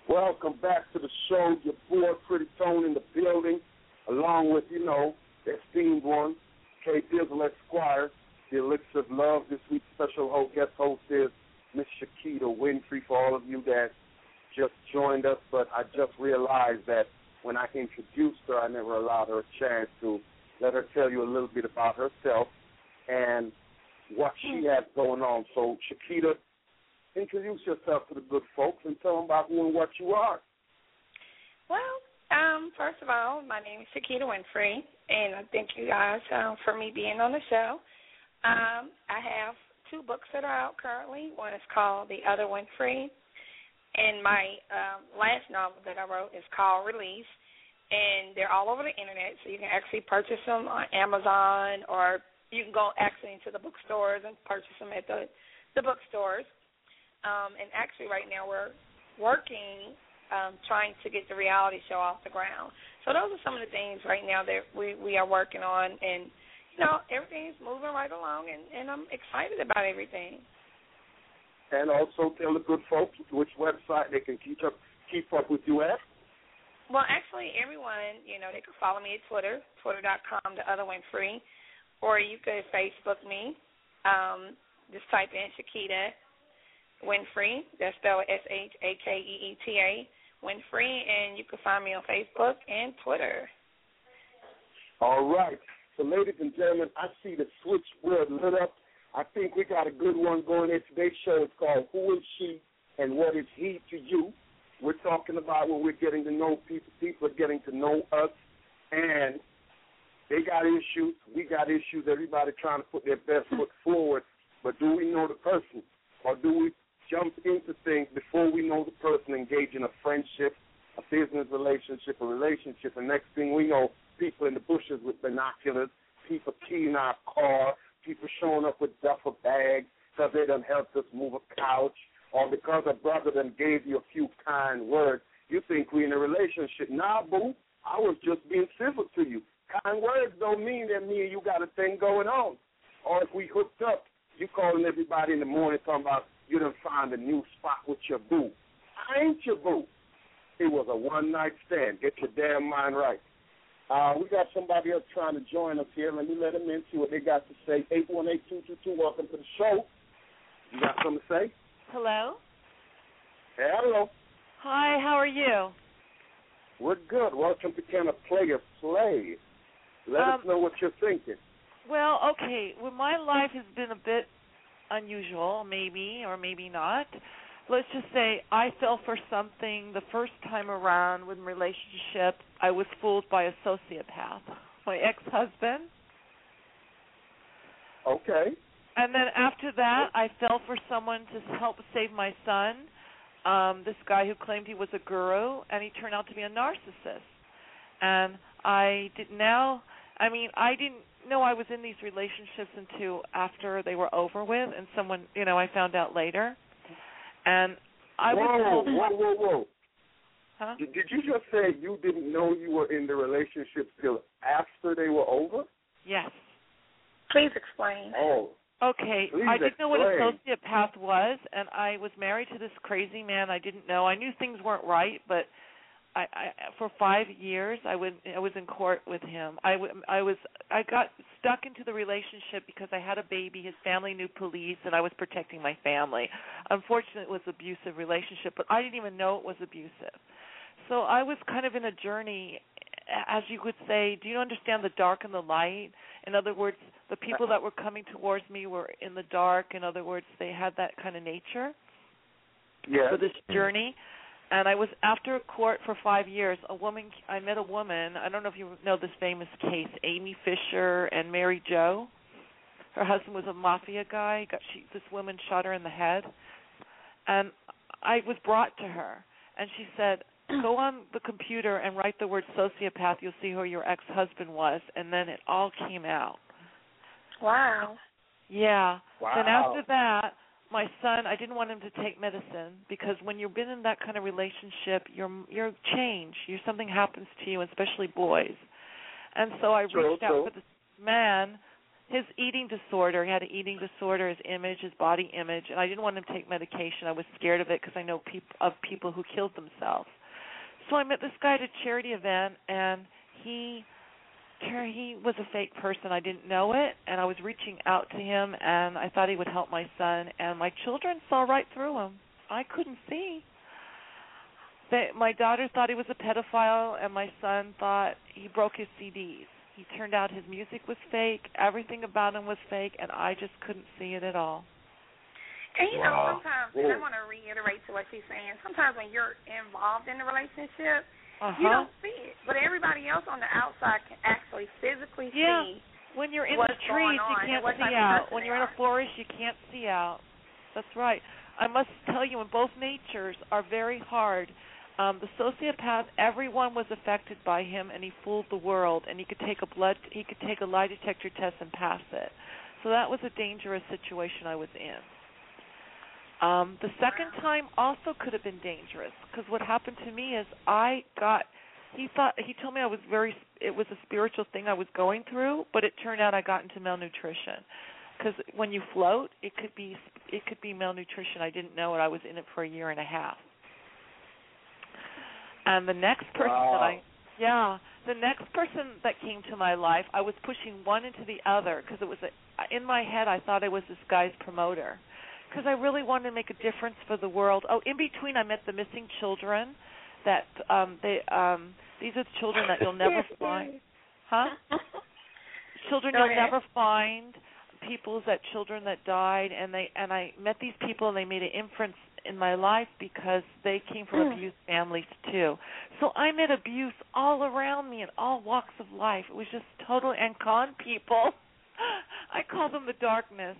Speaker 10: Welcome back to the show. Your boy, Pretty Tone, in the building, along with, you know, the esteemed one, K. Dizzle Esquire, the Elixir of Love. This week's special guest host is Miss Shakita Winfrey, for all of you that just joined us. But I just realized that when I introduced her, I never allowed her a chance to let her tell you a little bit about herself and what she has going on. So, Shakita, introduce yourself to the good folks and tell them about who and what you are.
Speaker 11: Well, first of all, my name is Shakita Winfrey, and I thank you guys for me being on the show. I have 2 books that are out currently. One is called The Other Winfrey, and my last novel that I wrote is called Release, and they're all over the internet, so you can actually purchase them on Amazon, or you can go actually into the bookstores and purchase them at the bookstores. And actually right now we're working, trying to get the reality show off the ground. So those are some of the things right now that we are working on, and, you know, everything's moving right along, and I'm excited about everything.
Speaker 10: And also tell the good folks which website they can keep up with you at.
Speaker 11: Well, actually, everyone, you know, they can follow me at Twitter, twitter.com, The Other Winfrey, or you could Facebook me. Just type in Shakita Winfrey. That's spelled Shakeeta Winfrey, and you can find me on Facebook and Twitter.
Speaker 10: All right. So, ladies and gentlemen, I see the switchboard lit up. I think we got a good one going in today's show. It's called Who Is She and What Is He to You? We're talking about when we're getting to know people. People are getting to know us, and they got issues. We got issues. Everybody trying to put their best foot forward. But do we know the person, or do we jump into things before we know the person, engage in a friendship, a business relationship, and next thing we know, people in the bushes with binoculars, people keying our car, people showing up with duffel bags because they done helped us move a couch, or because a brother done gave you a few kind words, you think we're in a relationship. Nah, boo, I was just being civil to you. Kind words don't mean that me and you got a thing going on. Or if we hooked up, you calling everybody in the morning talking about you done find a new spot with your boo. I ain't your boo. It was a one-night stand. Get your damn mind right. We got somebody else trying to join us here. Let me let them in, see what they got to say. 818-222, welcome to the show. You got something to say?
Speaker 14: Hello?
Speaker 10: Hello.
Speaker 14: Hi, how are you?
Speaker 10: We're good. Welcome to Can a Player Play? Let us know what you're thinking.
Speaker 14: Well, okay. Well, my life has been a bit unusual, maybe or maybe not. Let's just say I fell for something the first time around with relationship. I was fooled by a sociopath, my ex-husband.
Speaker 10: Okay.
Speaker 14: And then after that, I fell for someone to help save my son, this guy who claimed he was a guru, and he turned out to be a narcissist. And I didn't know I was in these relationships until after they were over with, and someone, I found out later. And I was told...
Speaker 10: Whoa.
Speaker 14: Huh?
Speaker 10: Did you just say you didn't know you were in the relationship till after they were over?
Speaker 14: Yes.
Speaker 11: Please explain.
Speaker 10: Oh.
Speaker 14: Okay, I didn't know what a sociopath was, and I was married to this crazy man I didn't know. I knew things weren't right, but I for 5 years I was in court with him. I got stuck into the relationship because I had a baby. His family knew police, and I was protecting my family. Unfortunately, it was an abusive relationship, but I didn't even know it was abusive. So I was kind of in a journey, as you could say. Do you understand the dark and the light? In other words, the people that were coming towards me were in the dark. In other words, they had that kind of nature for this journey. And I was after court for 5 years. I met a woman. I don't know if you know this famous case, Amy Fisher and Mary Jo. Her husband was a mafia guy. This woman shot her in the head. And I was brought to her. And she said, go on the computer and write the word sociopath. You'll see who your ex-husband was. And then it all came out.
Speaker 11: Wow.
Speaker 14: Yeah.
Speaker 10: Wow.
Speaker 14: Then after that, my son, I didn't want him to take medicine because when you've been in that kind of relationship, you're changed. Something happens to you, especially boys. And so I reached out for this man his eating disorder. He had an eating disorder, his image, his body image, and I didn't want him to take medication. I was scared of it because I know people who killed themselves. So I met this guy at a charity event, and he was a fake person. I didn't know it, and I was reaching out to him, and I thought he would help my son, and my children saw right through him. I couldn't see. My daughter thought he was a pedophile, and my son thought he broke his CDs. He turned out his music was fake, everything about him was fake, and I just couldn't see it at all.
Speaker 11: And you know, sometimes, and I want to reiterate to what she's saying, sometimes when you're involved in a relationship, you don't see it. But everybody else on the outside can actually physically see.
Speaker 14: When you're in the trees, you can't see out. When you're in a forest, you can't see out. That's right. I must tell you, and both natures are very hard. The sociopath, everyone was affected by him, and he fooled the world. And he could take a lie detector test and pass it. So that was a dangerous situation I was in. The second time also could have been dangerous because what happened to me is he told me it was a spiritual thing I was going through, but it turned out I got into malnutrition because when you float, it could be malnutrition. I didn't know it. I was in it for a year and a half. And the next person the next person that came to my life, I was pushing one into the other because it was in my head I thought I was this guy's promoter. Because I really wanted to make a difference for the world. Oh, in between, I met the missing children. That these are the children that you'll never find. Children you'll never find. Children that died, and I met these people, and they made an inference in my life because they came from abused families too. So I met abuse all around me in all walks of life. It was just total and con people. I call them the darkness.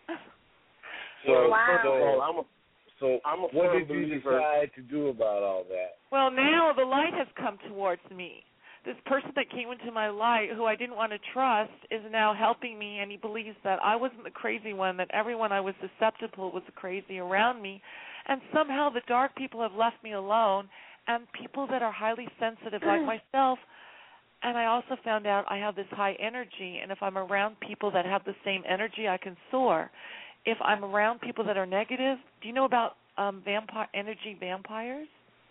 Speaker 12: So what did you decide to do about all that?
Speaker 14: Well, now the light has come towards me. This person that came into my light, who I didn't want to trust, is now helping me, and he believes that I wasn't the crazy one, that everyone I was susceptible was the crazy around me. And somehow the dark people have left me alone, and people that are highly sensitive like myself. And I also found out I have this high energy, and if I'm around people that have the same energy, I can soar. If I'm around people that are negative, do you know about energy vampires?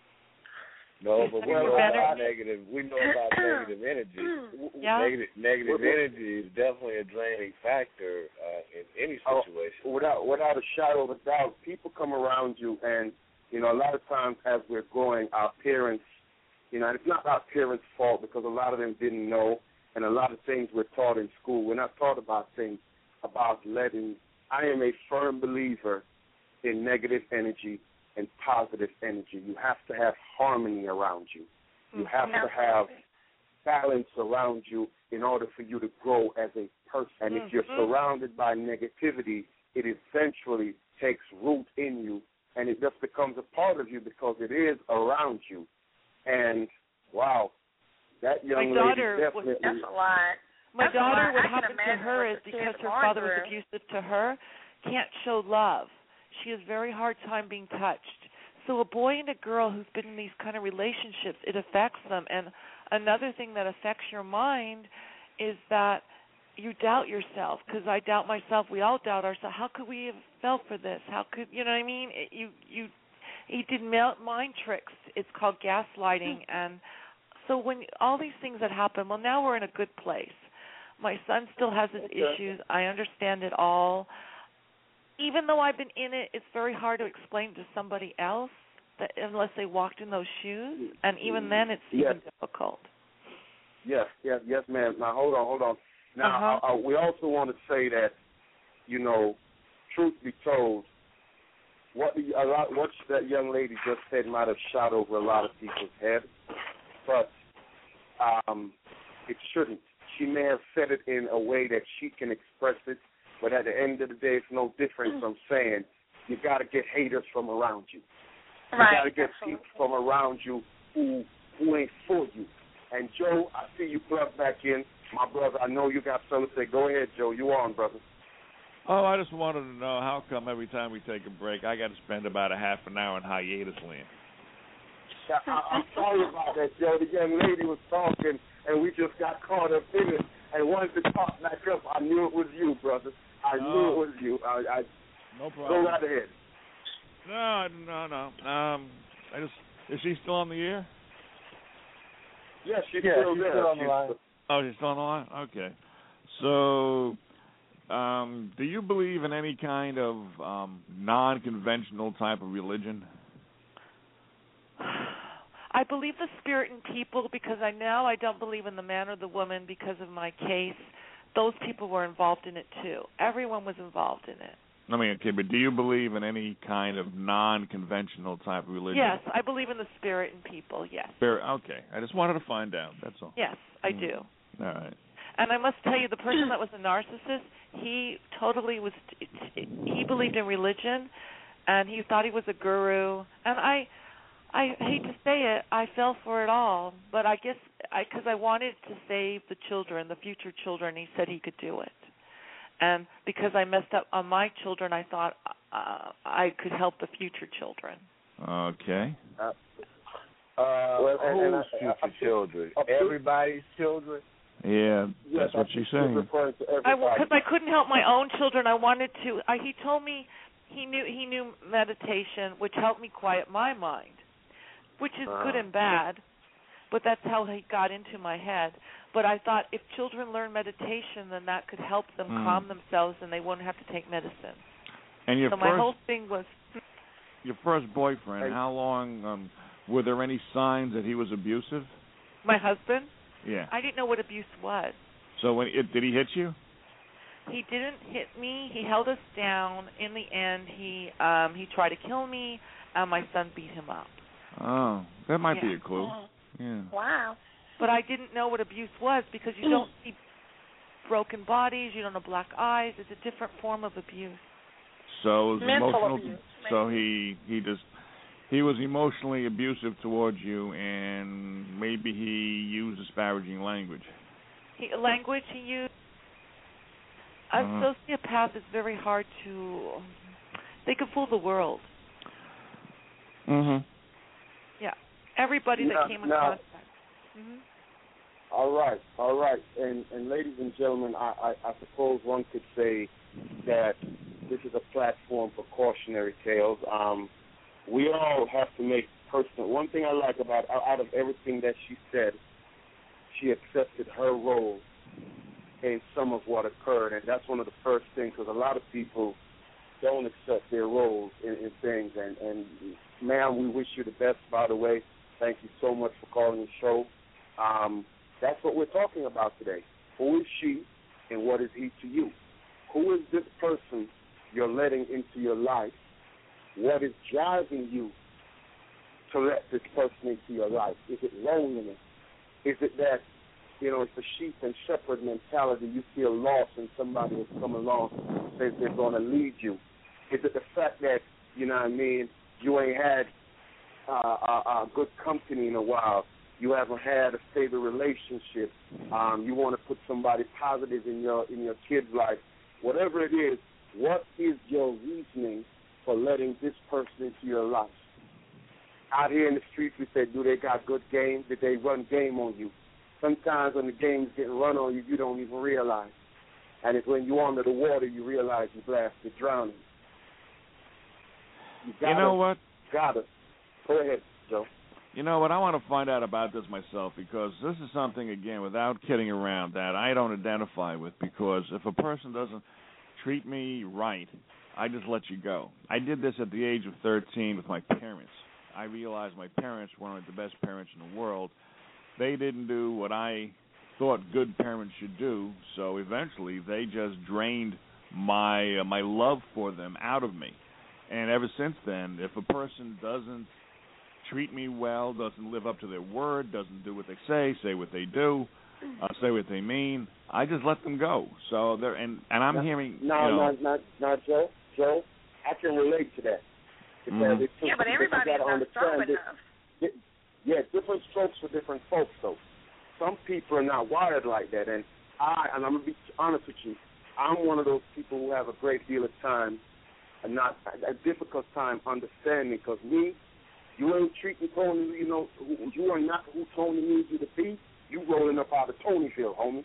Speaker 12: No, but we know about negative. We know about negative energy.
Speaker 14: Yeah.
Speaker 12: Negative energy is definitely a draining factor in any situation.
Speaker 10: Without a shadow of a doubt, people come around you, and a lot of times as we're growing, our parents, and it's not our parents' fault because a lot of them didn't know, and a lot of things we're taught in school. We're not taught about things about letting. I am a firm believer in negative energy and positive energy. You have to have harmony around you. You have to have balance around you in order for you to grow as a person. And if you're surrounded by negativity, it eventually takes root in you, and it just becomes a part of you because it is around you. And, wow, that young lady definitely...
Speaker 11: That's a lot.
Speaker 14: My daughter, what happened to her is because her father was abusive to her, can't show love. She has a very hard time being touched. So a boy and a girl who's been in these kind of relationships, it affects them. And another thing that affects your mind is that you doubt yourself, because I doubt myself. We all doubt ourselves. How could we have fell for this? How could, you know what I mean? He did mind tricks. It's called gaslighting. And so when all these things that happen, well, now we're in a good place. My son still has his issues. I understand it all. Even though I've been in it, it's very hard to explain to somebody else that unless they walked in those shoes. And even then, it's even difficult.
Speaker 10: Yes, ma'am. Now, hold on. Now, we also want to say that, truth be told, what that young lady just said might have shot over a lot of people's heads, but it shouldn't. She may have said it in a way that she can express it, but at the end of the day, it's no different from saying you got to get haters from around you. You got to get people from around you who ain't for you. And Joe, I see you plugged back in. My brother, I know you got something to say. Go ahead, Joe. You on, brother.
Speaker 13: Oh, I just wanted to know how come every time we take a break, I got to spend about a half an hour in hiatus land.
Speaker 10: I'm sorry about that, Joe. The young lady was talking, and we just got caught up in it. and wanted to talk back up. I knew it was you, brother. I knew it was you.
Speaker 13: No problem.
Speaker 10: Go right ahead.
Speaker 13: No. Is she still on the air?
Speaker 10: Yes, she's still there.
Speaker 12: Still on the line.
Speaker 13: Oh, she's still on the line? Okay. So, do you believe in any kind of non-conventional type of religion?
Speaker 14: I believe the spirit in people because I don't believe in the man or the woman because of my case. Those people were involved in it too. Everyone was involved in it.
Speaker 13: I mean, okay, but do you believe in any kind of non-conventional type of religion?
Speaker 14: Yes, I believe in the spirit in people, yes.
Speaker 13: Okay, I just wanted to find out, that's all.
Speaker 14: Yes, I do.
Speaker 13: All right.
Speaker 14: And I must tell you, the person that was a narcissist, he believed in religion, and he thought he was a guru. And I hate to say it, I fell for it all, but I guess because I wanted to save the children, the future children, he said he could do it. And because I messed up on my children, I thought I could help the future children.
Speaker 13: Okay.
Speaker 12: Who's future children? Everybody's children?
Speaker 13: Yeah, that's what she's saying.
Speaker 14: Because I couldn't help my own children. I wanted to. He told me he knew meditation, which helped me quiet my mind, which is good and bad, but that's how he got into my head. But I thought if children learn meditation, then that could help them calm themselves and they wouldn't have to take medicine.
Speaker 13: And
Speaker 14: my whole thing was...
Speaker 13: Your first boyfriend, how long, were there any signs that he was abusive?
Speaker 14: My husband?
Speaker 13: Yeah.
Speaker 14: I didn't know what abuse was.
Speaker 13: So did he hit you?
Speaker 14: He didn't hit me. He held us down. In the end, he tried to kill me, and my son beat him up.
Speaker 13: Oh, that might be a clue. Yeah.
Speaker 11: Wow.
Speaker 14: But I didn't know what abuse was because you don't see broken bodies, you don't know black eyes. It's a different form of abuse.
Speaker 13: So it was
Speaker 11: mental abuse.
Speaker 13: So he was emotionally abusive towards you, and maybe he used disparaging language. He
Speaker 14: used. A sociopath is very hard to. They can fool the world.
Speaker 13: Mhm.
Speaker 14: Yeah. Everybody that came across that. Mm-hmm.
Speaker 10: All right. And ladies and gentlemen, I suppose one could say that this is a platform for cautionary tales. We all have to make personal. One thing I like about out of everything that she said, she accepted her role in some of what occurred, and that's one of the first things, because a lot of people don't accept their roles in things. And ma'am, we wish you the best, by the way. Thank you so much for calling the show. That's what we're talking about today. Who is she and what is he to you? Who is this person you're letting into your life? What is driving you to let this person into your life? Is it loneliness? Is it that, it's a sheep and shepherd mentality? You feel lost and somebody has come along and says they're going to lead you. Is it the fact that, you ain't had good company in a while? You haven't had a stable relationship. You want to put somebody positive in your kid's life. Whatever it is, what is your reasoning for letting this person into your life? Out here in the streets, we say, do they got good game? Did they run game on you? Sometimes when the game's getting run on you, you don't even realize. And it's when you're under the water, you realize you blasted drowning.
Speaker 13: You know what?
Speaker 10: Got it. Go ahead, Joe.
Speaker 13: You know what? I want to find out about this myself, because this is something, again, without kidding around, that I don't identify with, because if a person doesn't treat me right, I just let you go. I did this at the age of 13 with my parents. I realized my parents weren't the best parents in the world. They didn't do what I thought good parents should do, so eventually they just drained my love for them out of me. And ever since then, if a person doesn't treat me well, doesn't live up to their word, doesn't do what they say what they do, say what they mean, I just let them go. So they're and I'm hearing
Speaker 10: Joe, I can relate to that. Because
Speaker 11: but everybody's not strong enough.
Speaker 10: Different strokes for different folks, though. Some people are not wired like that, and I'm gonna be honest with you, I'm one of those people who have a great deal of time, and not a difficult time understanding, because you ain't treating Tony, you are not who Tony needs you to be. You rolling up out of Tonyville, homie.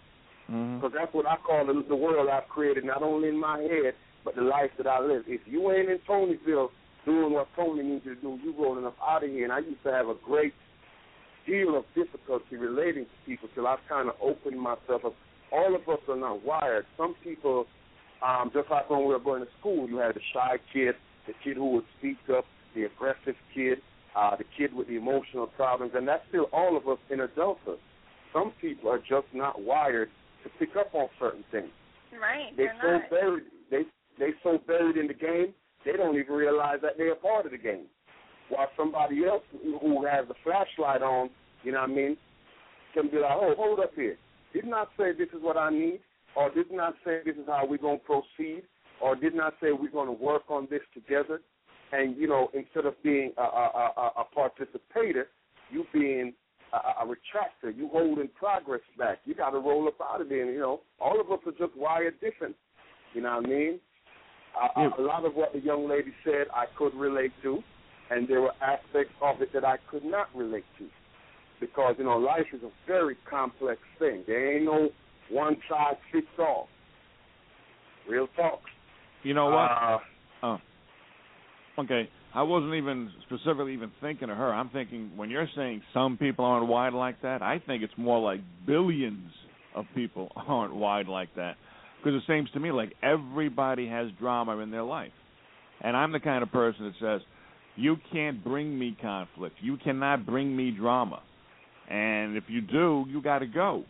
Speaker 10: Because that's what I call the world I've created, not only in my head, but the life that I live. If you ain't in Tonyville doing what Tony needs you to do, you rolling up out of here. And I used to have a great deal of difficulty relating to people till I've kind of opened myself up. All of us are not wired. Some people, just like when we were going to school, you had the shy kid, the kid who would speak up, the aggressive kid, the kid with the emotional problems, and that's still all of us in adulthood. Some people are just not wired to pick up on certain things.
Speaker 11: Right,
Speaker 10: they're so not. Buried. They so buried in the game, they don't even realize that they're a part of the game. While somebody else who has the flashlight on, you know what I mean, can be like, oh, hold up here. Did not say this is what I need, or did not say this is how we're going to proceed, or did not say we're going to work on this together. And, you know, instead of being a participator, you being a retractor, you holding progress back. You got to roll up out of there. And, you know, all of us are just wired different. You know what I mean? A lot of what the young lady said I could relate to, and there were aspects of it that I could not relate to. Because, you know, life is a very complex thing. There ain't no one size fits all. Real talk.
Speaker 13: You know what? Okay, I wasn't even specifically even thinking of her. I'm thinking when you're saying some people aren't wired like that, I think it's more like billions of people aren't wired like that. Because it seems to me like everybody has drama in their life. And I'm the kind of person that says, you can't bring me conflict. You cannot bring me drama. And if you do, you got to go.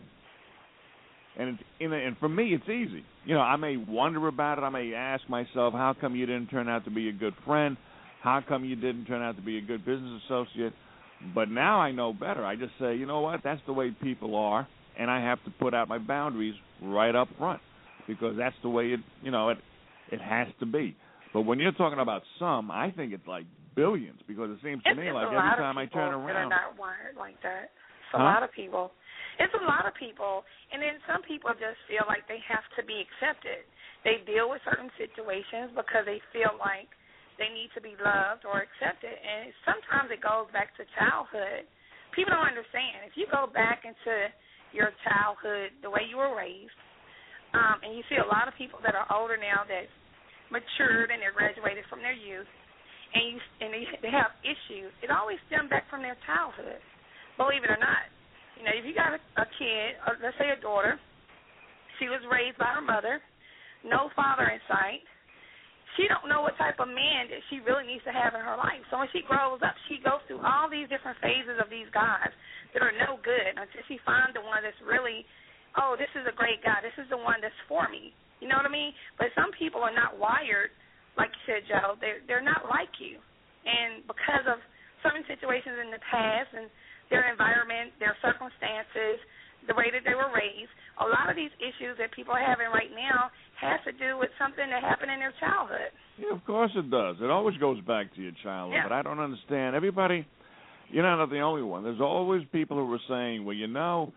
Speaker 13: And for me, it's easy. You know, I may wonder about it. I may ask myself, how come you didn't turn out to be a good friend? How come you didn't turn out to be a good business associate? But now I know better. I just say, you know what, that's the way people are, and I have to put out my boundaries right up front because that's the way it has to be. But when you're talking about some, I think it's like billions because it seems to me like every time I turn around.
Speaker 11: That are not wired like that. It's a lot of people. It's a lot of people, and then some people just feel like they have to be accepted. They deal with certain situations because they feel like they need to be loved or accepted, and sometimes it goes back to childhood. People don't understand. If you go back into your childhood, the way you were raised, and you see a lot of people that are older now that matured and they're graduated from their youth, and they have issues, it always stems back from their childhood, believe it or not. You know, if you got a kid, or let's say a daughter, she was raised by her mother, no father in sight, she don't know what type of man that she really needs to have in her life. So when she grows up, she goes through all these different phases of these guys that are no good until she finds the one that's really, oh, this is a great guy. This is the one that's for me. You know what I mean? But some people are not wired, like you said, Joe. They're not like you. And because of certain situations in the past and their environment, their circumstances, the way that they were raised, a lot of these issues that people are having right now has to do with something that happened in their childhood.
Speaker 13: Yeah, of course it does. It always goes back to your childhood. Yeah. But I don't understand. Everybody, you're not the only one. There's always people who were saying, well, you know,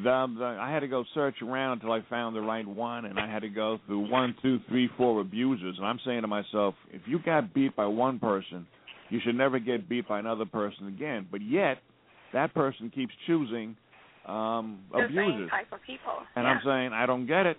Speaker 13: I had to go search around until I found the right one, and I had to go through 1, 2, 3, 4 abusers. And I'm saying to myself, if you got beat by one person, you should never get beat by another person again. But yet, that person keeps choosing abusers.
Speaker 11: The same type of people.
Speaker 13: And I'm saying, I don't get it.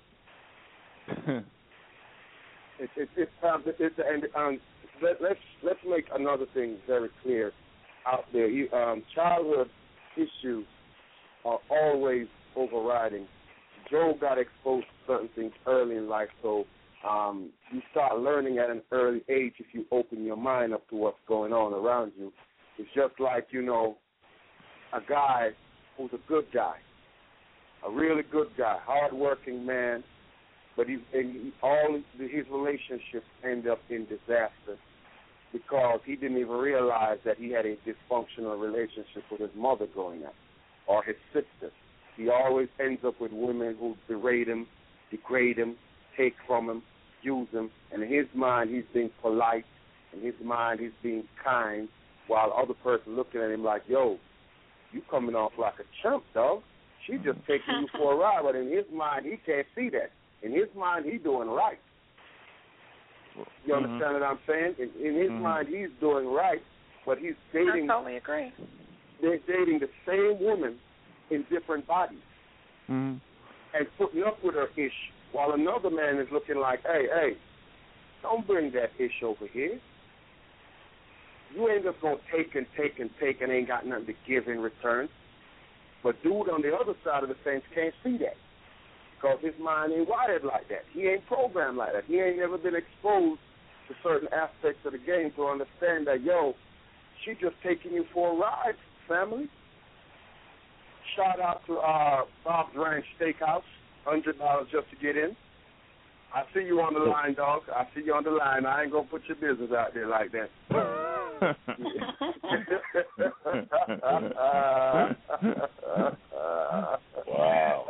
Speaker 10: Let's make another thing very clear out there. Childhood issues are always overriding. Joe got exposed to certain things early in life, so you start learning at an early age if you open your mind up to what's going on around you. It's just like, you know, a guy who's a good guy, a really good guy, hard-working man, but all his relationships end up in disaster because he didn't even realize that he had a dysfunctional relationship with his mother growing up or his sisters. He always ends up with women who berate him, degrade him, take from him, use him, and in his mind he's being polite, in his mind he's being kind, while the other person looking at him like, yo, you coming off like a chump, dog. She just taking you for a ride, but in his mind he can't see that. In his mind, he's doing right. You understand what I'm saying? In his mind, he's doing right, but he's dating.
Speaker 11: I totally agree.
Speaker 10: They're dating the same woman in different bodies. and putting up with her ish, while another man is looking like, hey, don't bring that ish over here. You ain't just going to take and ain't got nothing to give in return. But dude on the other side of the fence can't see that because his mind ain't wired like that. He ain't programmed like that. He ain't never been exposed to certain aspects of the game to understand that, yo, she just taking you for a ride, family. Shout out to Bob's Ranch Steakhouse, $100 just to get in. I see you on the line, dog. I see you on the line. I ain't going to put your business out there like that.
Speaker 12: Wow.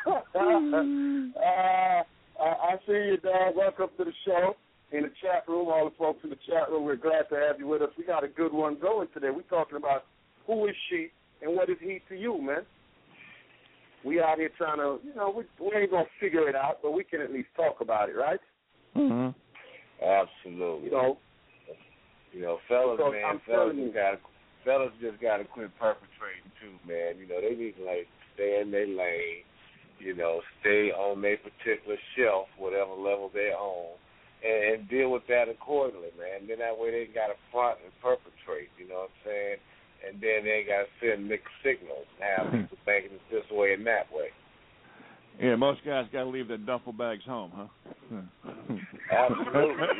Speaker 10: I see you, dog. Welcome to the show. In the chat room, all the folks in the chat room, we're glad to have you with us. We got a good one going today. We're talking about who is she and what is he to you, man. We out here trying to, we ain't going to figure it out, but we can at least talk about it, right?
Speaker 12: Mm-hmm. Absolutely. Fellas, man, fellas just got to quit perpetrating too, man. They need to stay in their lane, stay on their particular shelf, whatever level they're on, and deal with that accordingly, man. Then that way they got to front and perpetrate, you know what I'm saying? And then they got to send mixed signals and have people thinking it's this way and that way.
Speaker 13: Yeah, most guys got to leave their duffel bags home, huh?
Speaker 12: Absolutely,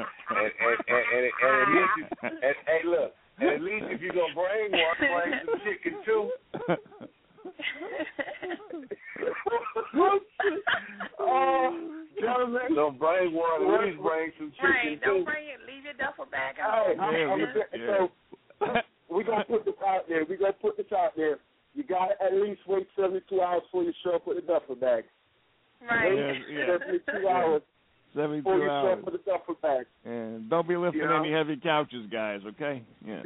Speaker 12: and at least if you're gonna bring one, bring some chicken too. Don't bring one, at least bring some chicken too.
Speaker 11: Don't bring it. Leave your duffel bag
Speaker 10: out.
Speaker 11: So
Speaker 10: we're gonna put this out there. You got to at least wait 72 hours before you show up with the duffel bag.
Speaker 11: Right.
Speaker 10: 72 hours.
Speaker 13: 72
Speaker 10: before you
Speaker 13: hours.
Speaker 10: show up with the duffel bag.
Speaker 13: And don't be lifting any heavy couches, guys, okay? Yeah.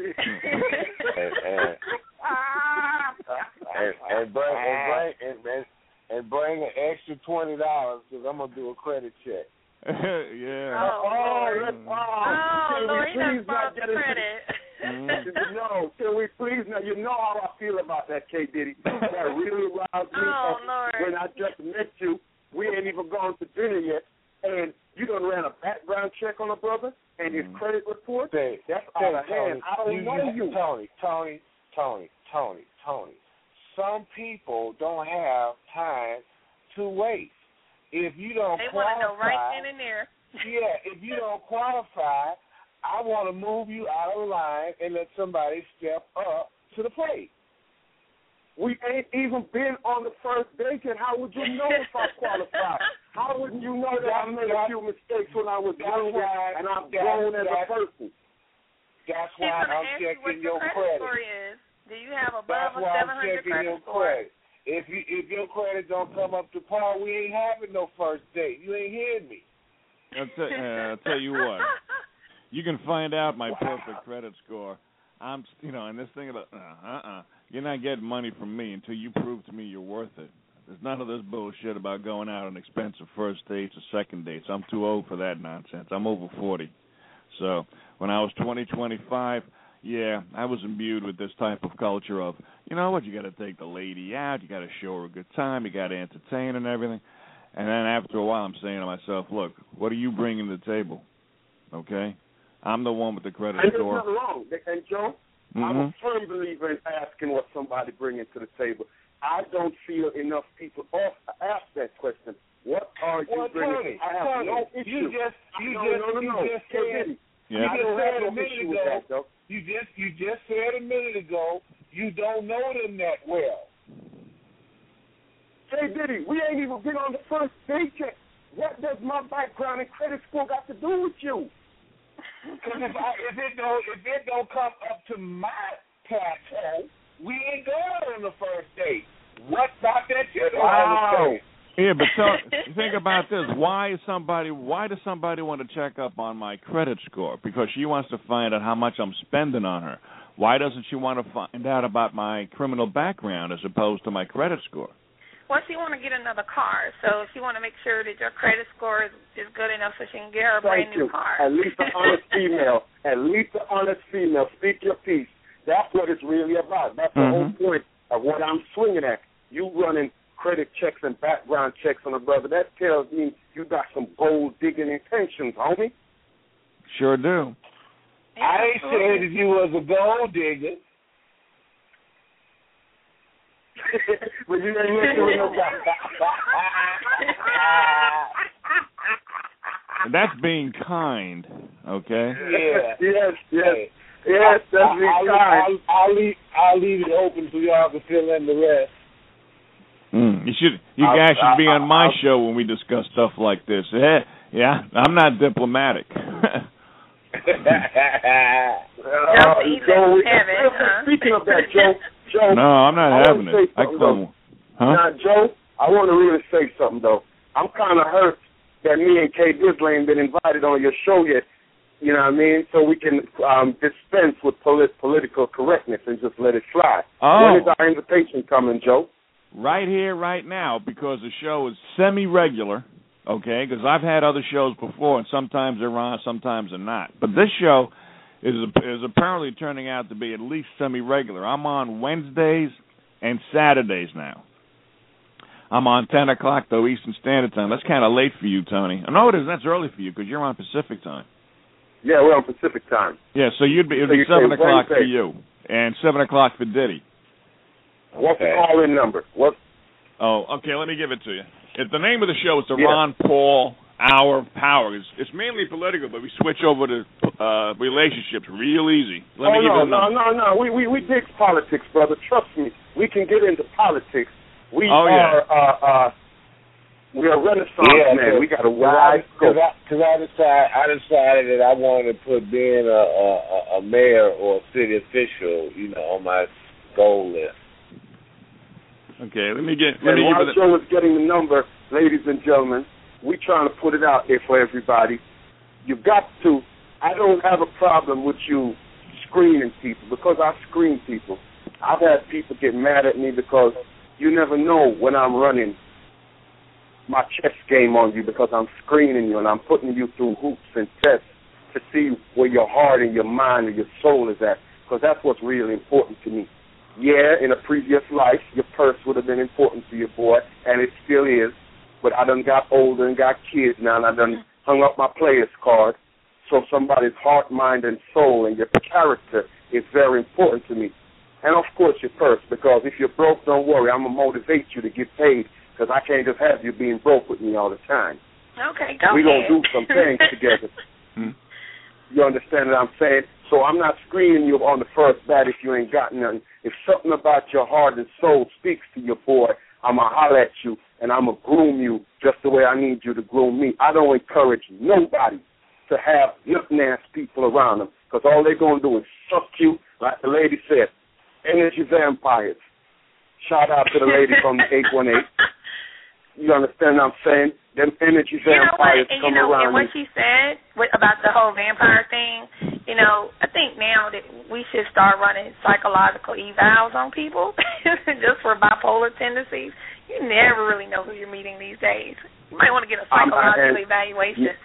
Speaker 12: and bring an extra $20 because I'm gonna do a credit check.
Speaker 13: Yeah.
Speaker 11: Lord, he done bought the credit.
Speaker 10: No, can we please? Now, you know how I feel about that, K. Diddy. That really riles me up. When I just met you, we ain't even gone to dinner yet, and you done ran a background check on a brother and his credit report? That's out of hand. I don't know you.
Speaker 12: Tony. Some people don't have time to wait. If you don't
Speaker 11: they
Speaker 12: qualify,
Speaker 11: want to know right then and there.
Speaker 12: Yeah, if you don't qualify, I want to move you out of line and let somebody step up to the plate.
Speaker 10: We ain't even been on the first date yet. How would you know if I qualify? How would you know that I made a few mistakes when I was younger and I'm grown as a person?
Speaker 12: That's why I'm checking your credit.
Speaker 11: Do you have above a 700 credit score?
Speaker 12: If your credit don't come up to par, we ain't having no first date. You ain't hearing me.
Speaker 13: I'll tell you what. You can find out my perfect credit score. And this thing about you're not getting money from me until you prove to me you're worth it. There's none of this bullshit about going out on expensive first dates or second dates. I'm too old for that nonsense. I'm over 40. So when I was 25, yeah, I was imbued with this type of culture of, you know what, you got to take the lady out, you got to show her a good time, you got to entertain and everything. And then after a while, I'm saying to myself, look, what are you bringing to the table? Okay? I'm the one with the credit score.
Speaker 10: And there's nothing wrong. And, Joe, I'm a firm believer in asking what somebody brings to the table. I don't feel enough people ask that question. What are you bringing? I have no issue.
Speaker 12: You just said a minute ago, you don't know them that well.
Speaker 10: Hey, Diddy, we ain't even been on the first date yet. What does my background and credit score got to do with you?
Speaker 12: Because if it don't come up to my plateau, we ain't going on the first date. What about that you don't understand?
Speaker 13: Yeah, but think about this. Why does somebody want to check up on my credit score? Because she wants to find out how much I'm spending on her. Why doesn't she want to find out about my criminal background as opposed to my credit score?
Speaker 11: Well, she want to get another car, so she want to make sure that your credit score is good enough so she can get her a brand new car.
Speaker 10: At least an honest female. Speak your piece. That's what it's really about. That's the whole point of what I'm swinging at. You running credit checks and background checks on a brother, that tells me you got some gold-digging intentions, homie.
Speaker 13: Sure do.
Speaker 12: I ain't saying that you was a gold digger.
Speaker 10: But you ain't doing no
Speaker 13: That's being kind, okay?
Speaker 10: Yes, that's being kind.
Speaker 12: I'll leave it open so y'all can fill in the rest.
Speaker 13: You guys should be on my show when we discuss stuff like this. Yeah, I'm not diplomatic.
Speaker 10: Speaking of that, Joe.
Speaker 13: No, I'm not having it.
Speaker 10: Now, Joe, I want to really say something, though. I'm kind of hurt that me and Kay Disley ain't been invited on your show yet, you know what I mean, so we can dispense with political correctness and just let it fly.
Speaker 13: Oh.
Speaker 10: When is our invitation coming, Joe?
Speaker 13: Right here, right now, because the show is semi-regular, okay, because I've had other shows before, and sometimes they're on, sometimes they're not. But this show is apparently turning out to be at least semi-regular. I'm on Wednesdays and Saturdays now. I'm on 10 o'clock, though, Eastern Standard Time. That's kind of late for you, Tony. No, it isn't. That's early for you because you're on Pacific Time.
Speaker 10: Yeah, we're on Pacific Time.
Speaker 13: Yeah, so it'd be 7 o'clock for you and 7 o'clock for Diddy.
Speaker 10: What's the call-in number?
Speaker 13: Oh, okay, let me give it to you. The name of the show is the Ron Paul Hour of Power. It's mainly political, but we switch over to relationships real easy. Let me give you the number.
Speaker 10: No. We dig politics, brother. Trust me. We can get into politics. We are Renaissance men. We got a wide scope.
Speaker 12: Because I decided that I wanted to put being a mayor or a city official, on my goal list.
Speaker 13: Okay, let me give
Speaker 10: Joe is getting the number, ladies and gentlemen. We trying to put it out there for everybody. You've got to. I don't have a problem with you screening people because I screen people. I've had people get mad at me because you never know when I'm running my chess game on you because I'm screening you and I'm putting you through hoops and tests to see where your heart and your mind and your soul is at, because that's what's really important to me. Yeah, in a previous life, your purse would have been important to your boy, and it still is, but I done got older and got kids now, and I done hung up my player's card, so somebody's heart, mind, and soul and your character is very important to me. And, of course, your purse, because if you're broke, don't worry, I'm going to motivate you to get paid, because I can't just have you being broke with me all the time.
Speaker 11: Okay, go ahead.
Speaker 10: We're going to do some things together. You understand what I'm saying? So I'm not screening you on the first bat if you ain't got nothing. If something about your heart and soul speaks to your boy, I'm going to holler at you, and I'm going to groom you just the way I need you to groom me. I don't encourage nobody to have nothing-ass people around them, because all they're going to do is suck you, like the lady said, energy vampires. Shout out to the lady from 818. You understand what I'm saying? Them energy vampires come around.
Speaker 11: And what she said about the whole vampire thing, I think now that we should start running psychological evals on people just for bipolar tendencies. You never really know who you're meeting these days. You might want to get a psychological evaluation.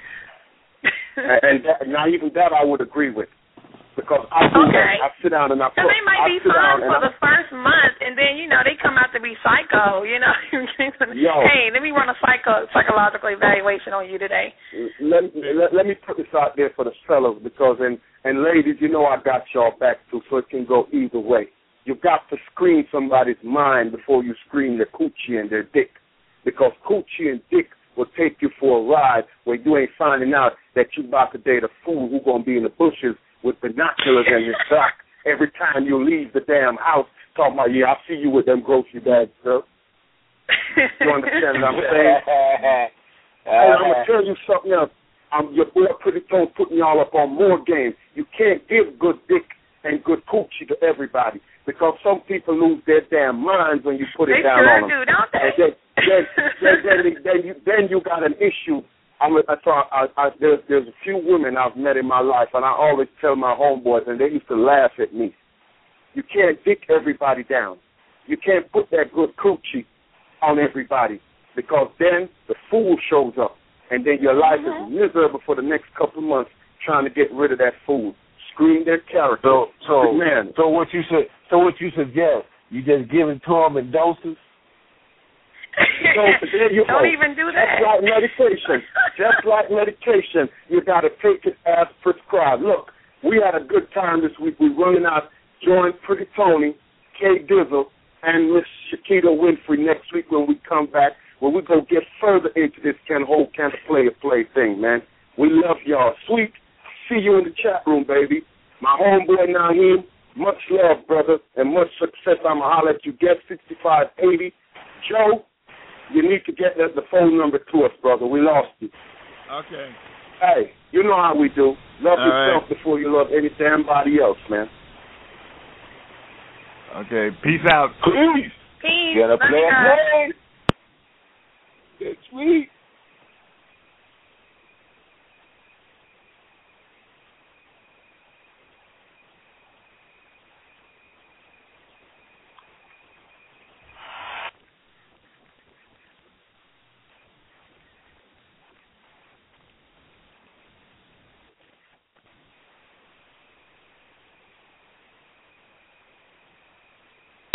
Speaker 10: And now even that I would agree with. Because I sit down and I put.
Speaker 11: They might be fun for the first month, and then they come out to be psycho. Hey, let me run a psychological evaluation on you today.
Speaker 10: Let me put this out there for the fellas, because and ladies, I got y'all back too, so it can go either way. You've got to screen somebody's mind before you screen their coochie and their dick, because coochie and dick will take you for a ride where you ain't finding out that you about to date a fool who gonna be in the bushes with binoculars in his back every time you leave the damn house, talking about, I see you with them grocery bags, girl. You understand what I'm saying? Hey, I'm going to tell you something else. Your boy Pretty Tone putting y'all up on more game. You can't give good dick and good coochie to everybody, because some people lose their damn minds when you put it down on them.
Speaker 11: They sure do, don't they?
Speaker 10: Then you got an issue. There's a few women I've met in my life, and I always tell my homeboys, and they used to laugh at me. You can't dick everybody down. You can't put that good coochie on everybody, because then the fool shows up, and then your life is miserable for the next couple of months trying to get rid of that fool. Screen their character.
Speaker 12: So what you suggest? You just give it to them in doses?
Speaker 10: There you
Speaker 11: Don't
Speaker 10: go.
Speaker 11: even do that.
Speaker 10: Just like medication. Just like medication. You got to take it as prescribed. Look, we had a good time this week. We're running out joint Pretty Tony, K Dizzle, and Miss Shakita Winfrey next week when we come back, where we're going to get further into this can play thing, man. We love y'all. Sweet, see you in the chat room, baby. My homeboy Naheem, much love, brother, and much success. I'm going to holler at you. Get 6580. Joe, you need to get the phone number to us, brother. We lost you.
Speaker 13: Okay.
Speaker 10: Hey, you know how we do. Love
Speaker 13: All
Speaker 10: yourself
Speaker 13: right.
Speaker 10: before you love any damn body else, man.
Speaker 13: Okay, peace out.
Speaker 10: Peace.
Speaker 11: Peace.
Speaker 10: Get a
Speaker 11: Love you guys.
Speaker 10: play. It's sweet.